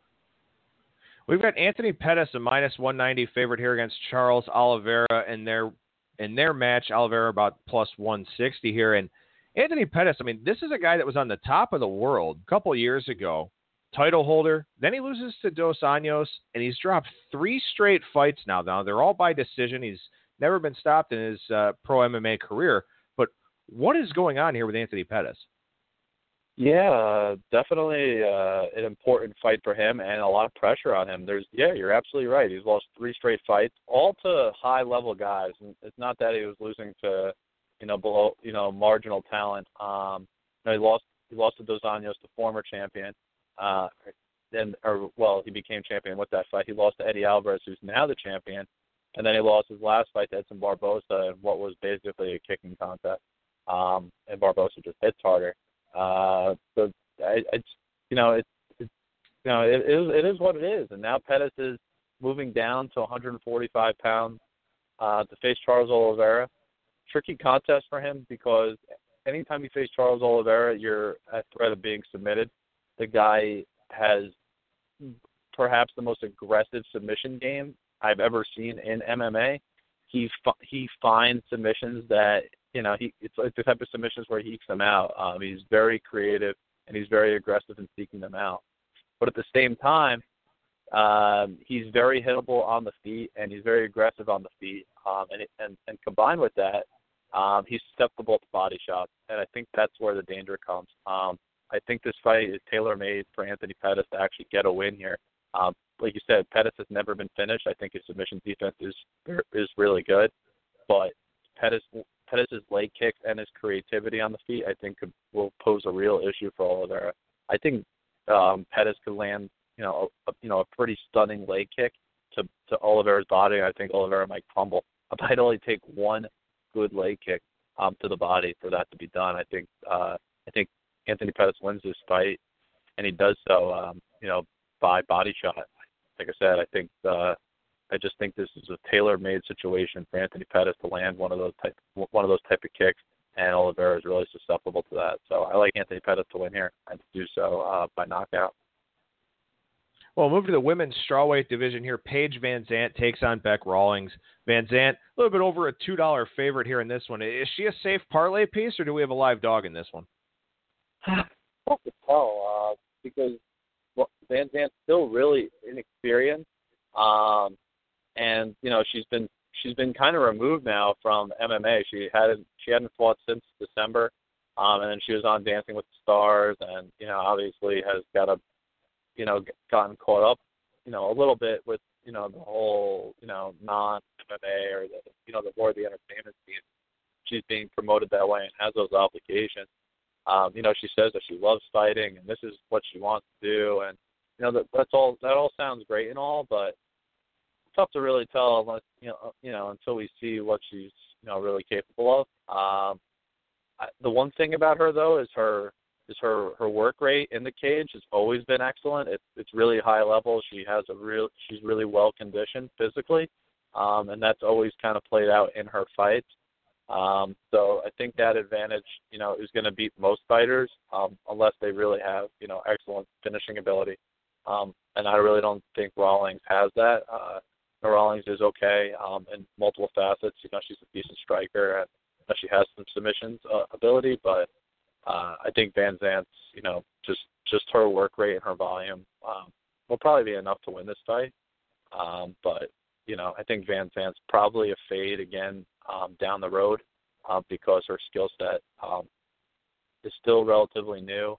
We've got Anthony Pettis, a minus 190 favorite here against Charles Oliveira in their match. Oliveira about plus 160 here, and Anthony Pettis, I mean, this is a guy that was on the top of the world a couple years ago, title holder. Then he loses to Dos Anjos, and he's dropped 3 straight fights now. Now, they're all by decision. He's never been stopped in his pro MMA career. But What is going on here with Anthony Pettis? Yeah, definitely an important fight for him and a lot of pressure on him. You're absolutely right. He's lost 3 straight fights, all to high-level guys. And it's not that he was losing to, below, marginal talent. He lost to Dos Anjos, the former champion. He became champion with that fight. He lost to Eddie Alvarez, who's now the champion. And then he lost his last fight to Edson Barbosa in what was basically a kicking contest. And Barbosa just hits harder. It is what it is. And now Pettis is moving down to 145 pounds to face Charles Oliveira. Tricky contest for him because anytime you face Charles Oliveira, you're at threat of being submitted. The guy has perhaps the most aggressive submission game I've ever seen in MMA. He finds submissions that it's like the type of submissions where he ekes them out. He's very creative and he's very aggressive in seeking them out. But at the same time, he's very hittable on the feet and he's very aggressive on the feet. And combined with that, he's susceptible to body shots, and I think that's where the danger comes. I think this fight is tailor-made for Anthony Pettis to actually get a win here. Like you said, Pettis has never been finished. I think his submission defense is really good, but Pettis' leg kicks and his creativity on the feet, I think, will pose a real issue for Oliveira. I think Pettis could land, a pretty stunning leg kick to Oliveira's body. I think Oliveira might crumble. It might only take one good leg kick to the body for that to be done. I think Anthony Pettis wins this fight, and he does so, by body shot. Like I said, I just think this is a tailor-made situation for Anthony Pettis to land one of those type of kicks, and Oliveira is really susceptible to that. So I like Anthony Pettis to win here and to do so by knockout. Well, we'll move to the women's strawweight division here. Paige Van Zant takes on Bec Rawlings. Van Zant, a little bit over a $2 favorite here in this one. Is she a safe parlay piece, or do we have a live dog in this one? Tough to tell because Van Zant's still really inexperienced, and she's been kind of removed now from MMA. She hadn't fought since December, and then she was on Dancing with the Stars, and obviously has gotten caught up a little bit with the whole non-MMA or the more of the entertainment scene. She's being promoted that way and has those obligations. She says that she loves fighting and this is what she wants to do, and that all sounds great and all, but it's tough to really tell unless until we see what she's really capable of. The one thing about her though is her work rate in the cage has always been excellent. It's really high level. She's really well conditioned physically, and that's always kind of played out in her fights. So I think that advantage, is going to beat most fighters, unless they really have, excellent finishing ability. And I really don't think Rawlings has that. Rawlings is okay, in multiple facets. She's a decent striker and she has some submissions ability, but I think Van Zant's, just her work rate and her volume will probably be enough to win this fight. But I think Van Zant's probably a fade again down the road because her skill set is still relatively new.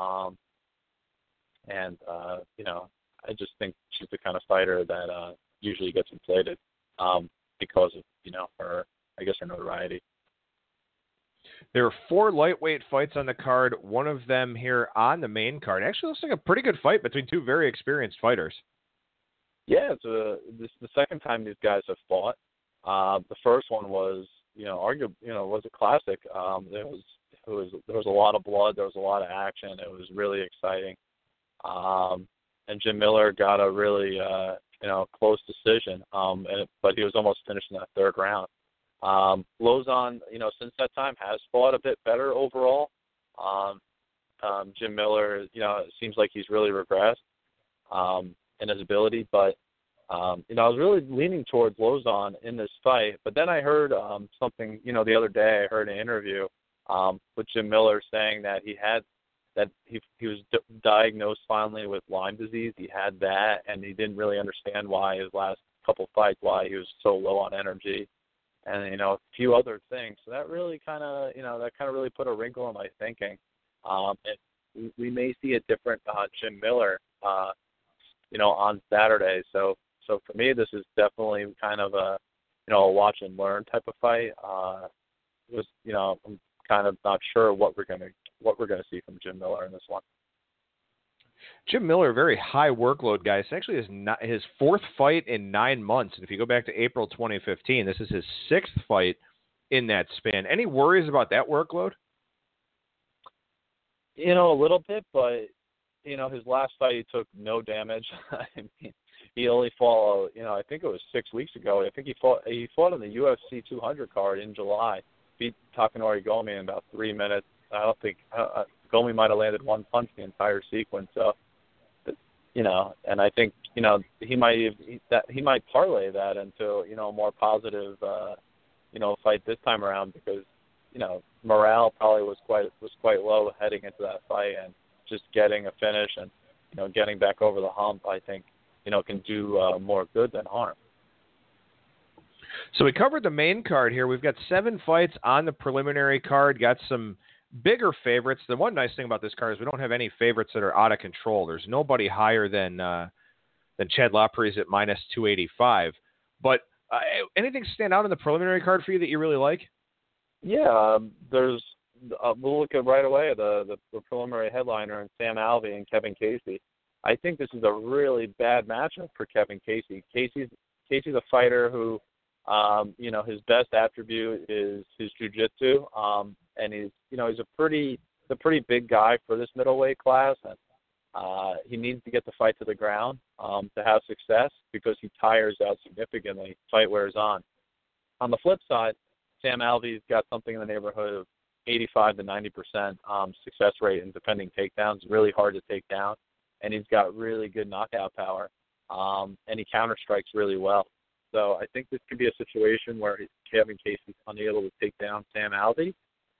And I just think she's the kind of fighter that usually gets inflated because of, her notoriety. There are 4 lightweight fights on the card, one of them here on the main card. Actually looks like a pretty good fight between 2 very experienced fighters. Yeah, this is the second time these guys have fought. The first one was, arguably, was a classic. There was a lot of blood, there was a lot of action. It was really exciting. And Jim Miller got a really, close decision. But he was almost finished in that third round. Lauzon, since that time has fought a bit better overall. Jim Miller, it seems like he's really regressed in his ability, but I was really leaning towards Lauzon in this fight. But then I heard something, the other day. I heard an interview with Jim Miller saying that he was diagnosed finally with Lyme disease. He had that, and he didn't really understand why his last couple fights, why he was so low on energy. and a few other things. So that really kind of really put a wrinkle in my thinking. And we may see a different Jim Miller, on Saturday. So for me, this is definitely kind of a watch and learn type of fight. I'm kind of not sure what we're gonna see from Jim Miller in this one. Jim Miller, very high workload guy. It's actually his fourth fight in 9 months. And if you go back to April 2015, this is his sixth fight in that span. Any worries about that workload? A little bit, but, his last fight he took no damage. I mean, he only fought, I think it was 6 weeks ago. I think he fought on the UFC 200 card in July. Beat Takanori Gomi in about 3 minutes. I don't think Gomi might have landed one punch the entire sequence. So, and I think he might parlay that into a more positive fight this time around, because morale probably was quite low heading into that fight, and just getting a finish and getting back over the hump, I think can do more good than harm. So we covered the main card here. We've got 7 fights on the preliminary card. Got some bigger favorites. The one nice thing about this card is we don't have any favorites that are out of control. There's nobody higher than Chad Laprise at minus 285. But anything stand out in the preliminary card for you that you really like? Yeah, there's. We'll look at right away the preliminary headliner and Sam Alvey and Kevin Casey. I think this is a really bad matchup for Kevin Casey. Casey's a fighter who, his best attribute is his jiu-jitsu, and he's a pretty big guy for this middleweight class, and he needs to get the fight to the ground to have success, because he tires out significantly. Fight wears on. On the flip side, Sam Alvey's got something in the neighborhood of 85 to 90% success rate in defending takedowns. Really hard to take down, and he's got really good knockout power, and he counter-strikes really well. So I think this could be a situation where Kevin Casey's unable to take down Sam Alvey,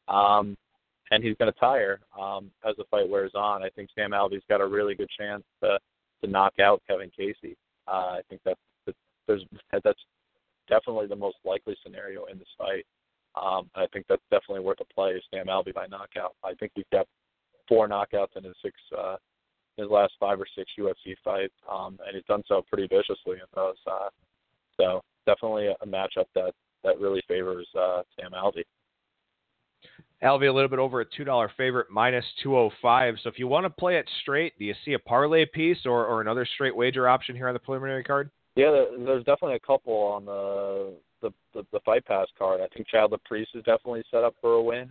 and he's going to tire as the fight wears on. I think Sam Alvey's got a really good chance to knock out Kevin Casey. I think that's definitely the most likely scenario in this fight. I think that's definitely worth a play, Sam Alvey by knockout. I think he's got 4 knockouts in his last 5 or 6 UFC fights, and he's done so pretty viciously in those. So definitely a matchup that really favors Sam Alvey. Alvey a little bit over a $2 favorite, minus 205. So if you want to play it straight, do you see a parlay piece or another straight wager option here on the preliminary card? Yeah, there's definitely a couple on the Fight Pass card. I think Chad Laprise is definitely set up for a win.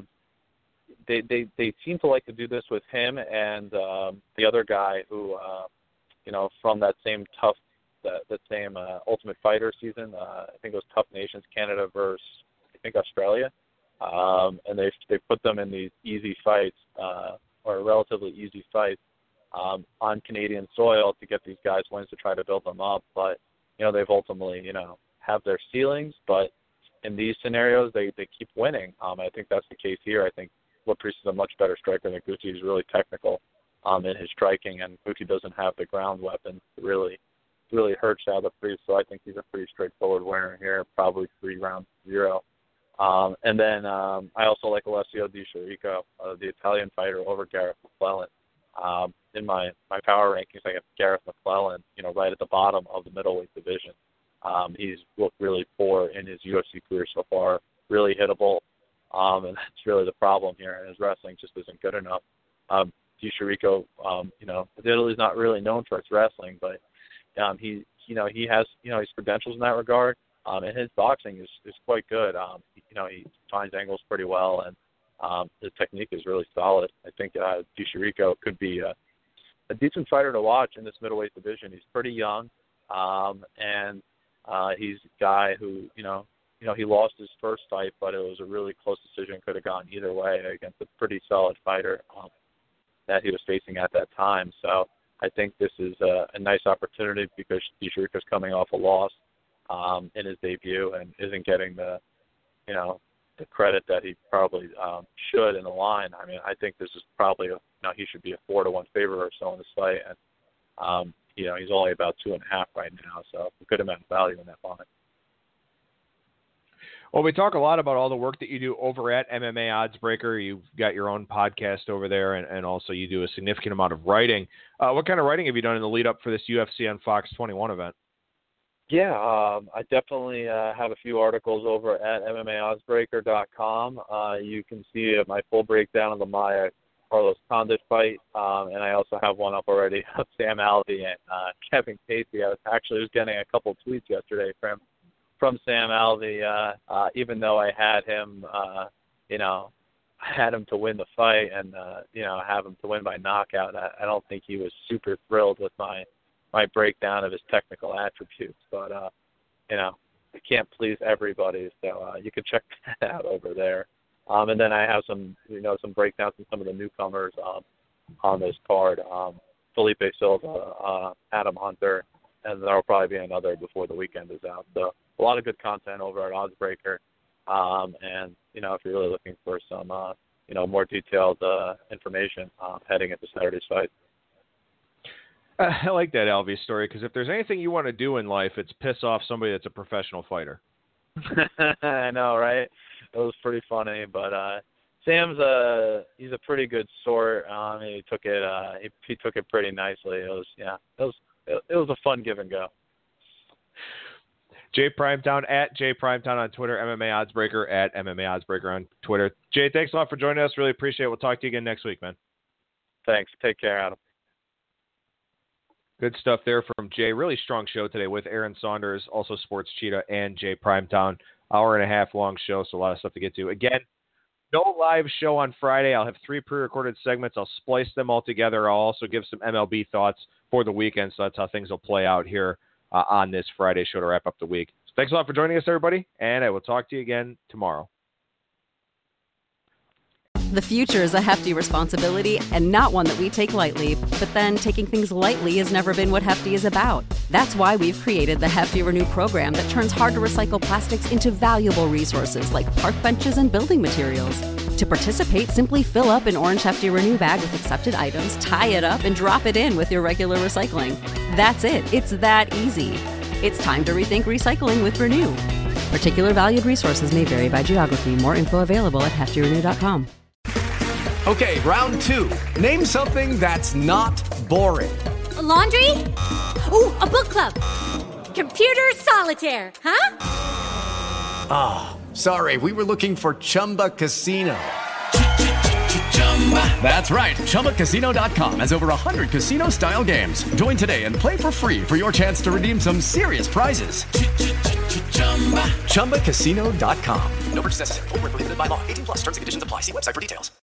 They seem to like to do this with him and the other guy who, from that same Ultimate Fighter season. I think it was Tough Nations Canada versus Australia, and they put them in these easy fights or relatively easy fights on Canadian soil to get these guys wins to try to build them up. But they've ultimately have their ceilings, but in these scenarios they keep winning. I think that's the case here. I think Laprise is a much better striker than Guti. He's really technical in his striking, and Guti doesn't have the ground weapon to really hurt Chad Laprise. So I think he's a pretty straightforward winner here, probably 3-0. And then I also like Alessio Di Chirico, the Italian fighter, over Gareth McClellan. In my power rankings, I got Gareth McClellan, right at the bottom of the middleweight division. He's looked really poor in his UFC career so far, really hittable, and that's really the problem here. And his wrestling just isn't good enough. Di Chirico, Italy's not really known for its wrestling, but he has his credentials in that regard, and his boxing is quite good. He finds angles pretty well, and his technique is really solid. I think Di Chirico could be a decent fighter to watch in this middleweight division. He's pretty young, and he's a guy who he lost his first fight, but it was a really close decision. Could have gone either way against a pretty solid fighter that he was facing at that time. So I think this is a nice opportunity because Di Chirico's coming off a loss in his debut and isn't getting the credit that he probably should in the line. I mean, I think this is probably he should be a 4-1 favorite or so in this fight, and he's only about 2.5 right now, so a good amount of value in that line. Well, we talk a lot about all the work that you do over at MMA Oddsbreaker. You've got your own podcast over there, and also you do a significant amount of writing. What kind of writing have you done in the lead up for this UFC on Fox 21 event? Yeah, I definitely have a few articles over at MMAoddsbreaker.com. You can see my full breakdown of the Maia Carlos Condit fight, and I also have one up already of Sam Alvey and Kevin Casey. I was getting a couple tweets yesterday from Sam Alvey, even though I had him, I had him to win the fight and, have him to win by knockout. I don't think he was super thrilled with my breakdown of his technical attributes, but, I can't please everybody, so you can check that out over there. And then I have some breakdowns of some of the newcomers on this card, Felipe Silva, Adam Hunter, and there will probably be another before the weekend is out. So a lot of good content over at Oddsbreaker. And, if you're really looking for some, more detailed information heading into Saturday's fight. I like that Alvey story, because if there's anything you want to do in life, it's piss off somebody that's a professional fighter. I know, right? It was pretty funny, but Sam's he's a pretty good sort. He took it pretty nicely. It was a fun give and go. Jay Primetown at Jay Primetown on Twitter, MMA Oddsbreaker at MMA Oddsbreaker on Twitter. Jay, thanks a lot for joining us. Really appreciate it. We'll talk to you again next week, man. Thanks. Take care, Adam. Good stuff there from Jay. Really strong show today with Aaron Saunders, also Sports Cheetah, and Jay Primetown. Hour and a half long show, so a lot of stuff to get to. Again, no live show on Friday. I'll have 3 pre-recorded segments. I'll splice them all together. I'll also give some MLB thoughts for the weekend, so that's how things will play out here on this Friday show to wrap up the week. So thanks a lot for joining us, everybody, and I will talk to you again tomorrow. The future is a hefty responsibility and not one that we take lightly, but then taking things lightly has never been what Hefty is about. That's why we've created the Hefty Renew program that turns hard-to-recycle plastics into valuable resources like park benches and building materials. To participate, simply fill up an orange Hefty Renew bag with accepted items, tie it up, and drop it in with your regular recycling. That's it. It's that easy. It's time to rethink recycling with Renew. Particular valued resources may vary by geography. More info available at heftyrenew.com. Okay, round 2. Name something that's not boring. A laundry? Ooh, a book club. Computer solitaire, huh? Ah, sorry, we were looking for Chumba Casino. That's right, ChumbaCasino.com has over 100 casino-style games. Join today and play for free for your chance to redeem some serious prizes. ChumbaCasino.com. No purchase necessary. Void where prohibited by law. 18+ terms and conditions apply. See website for details.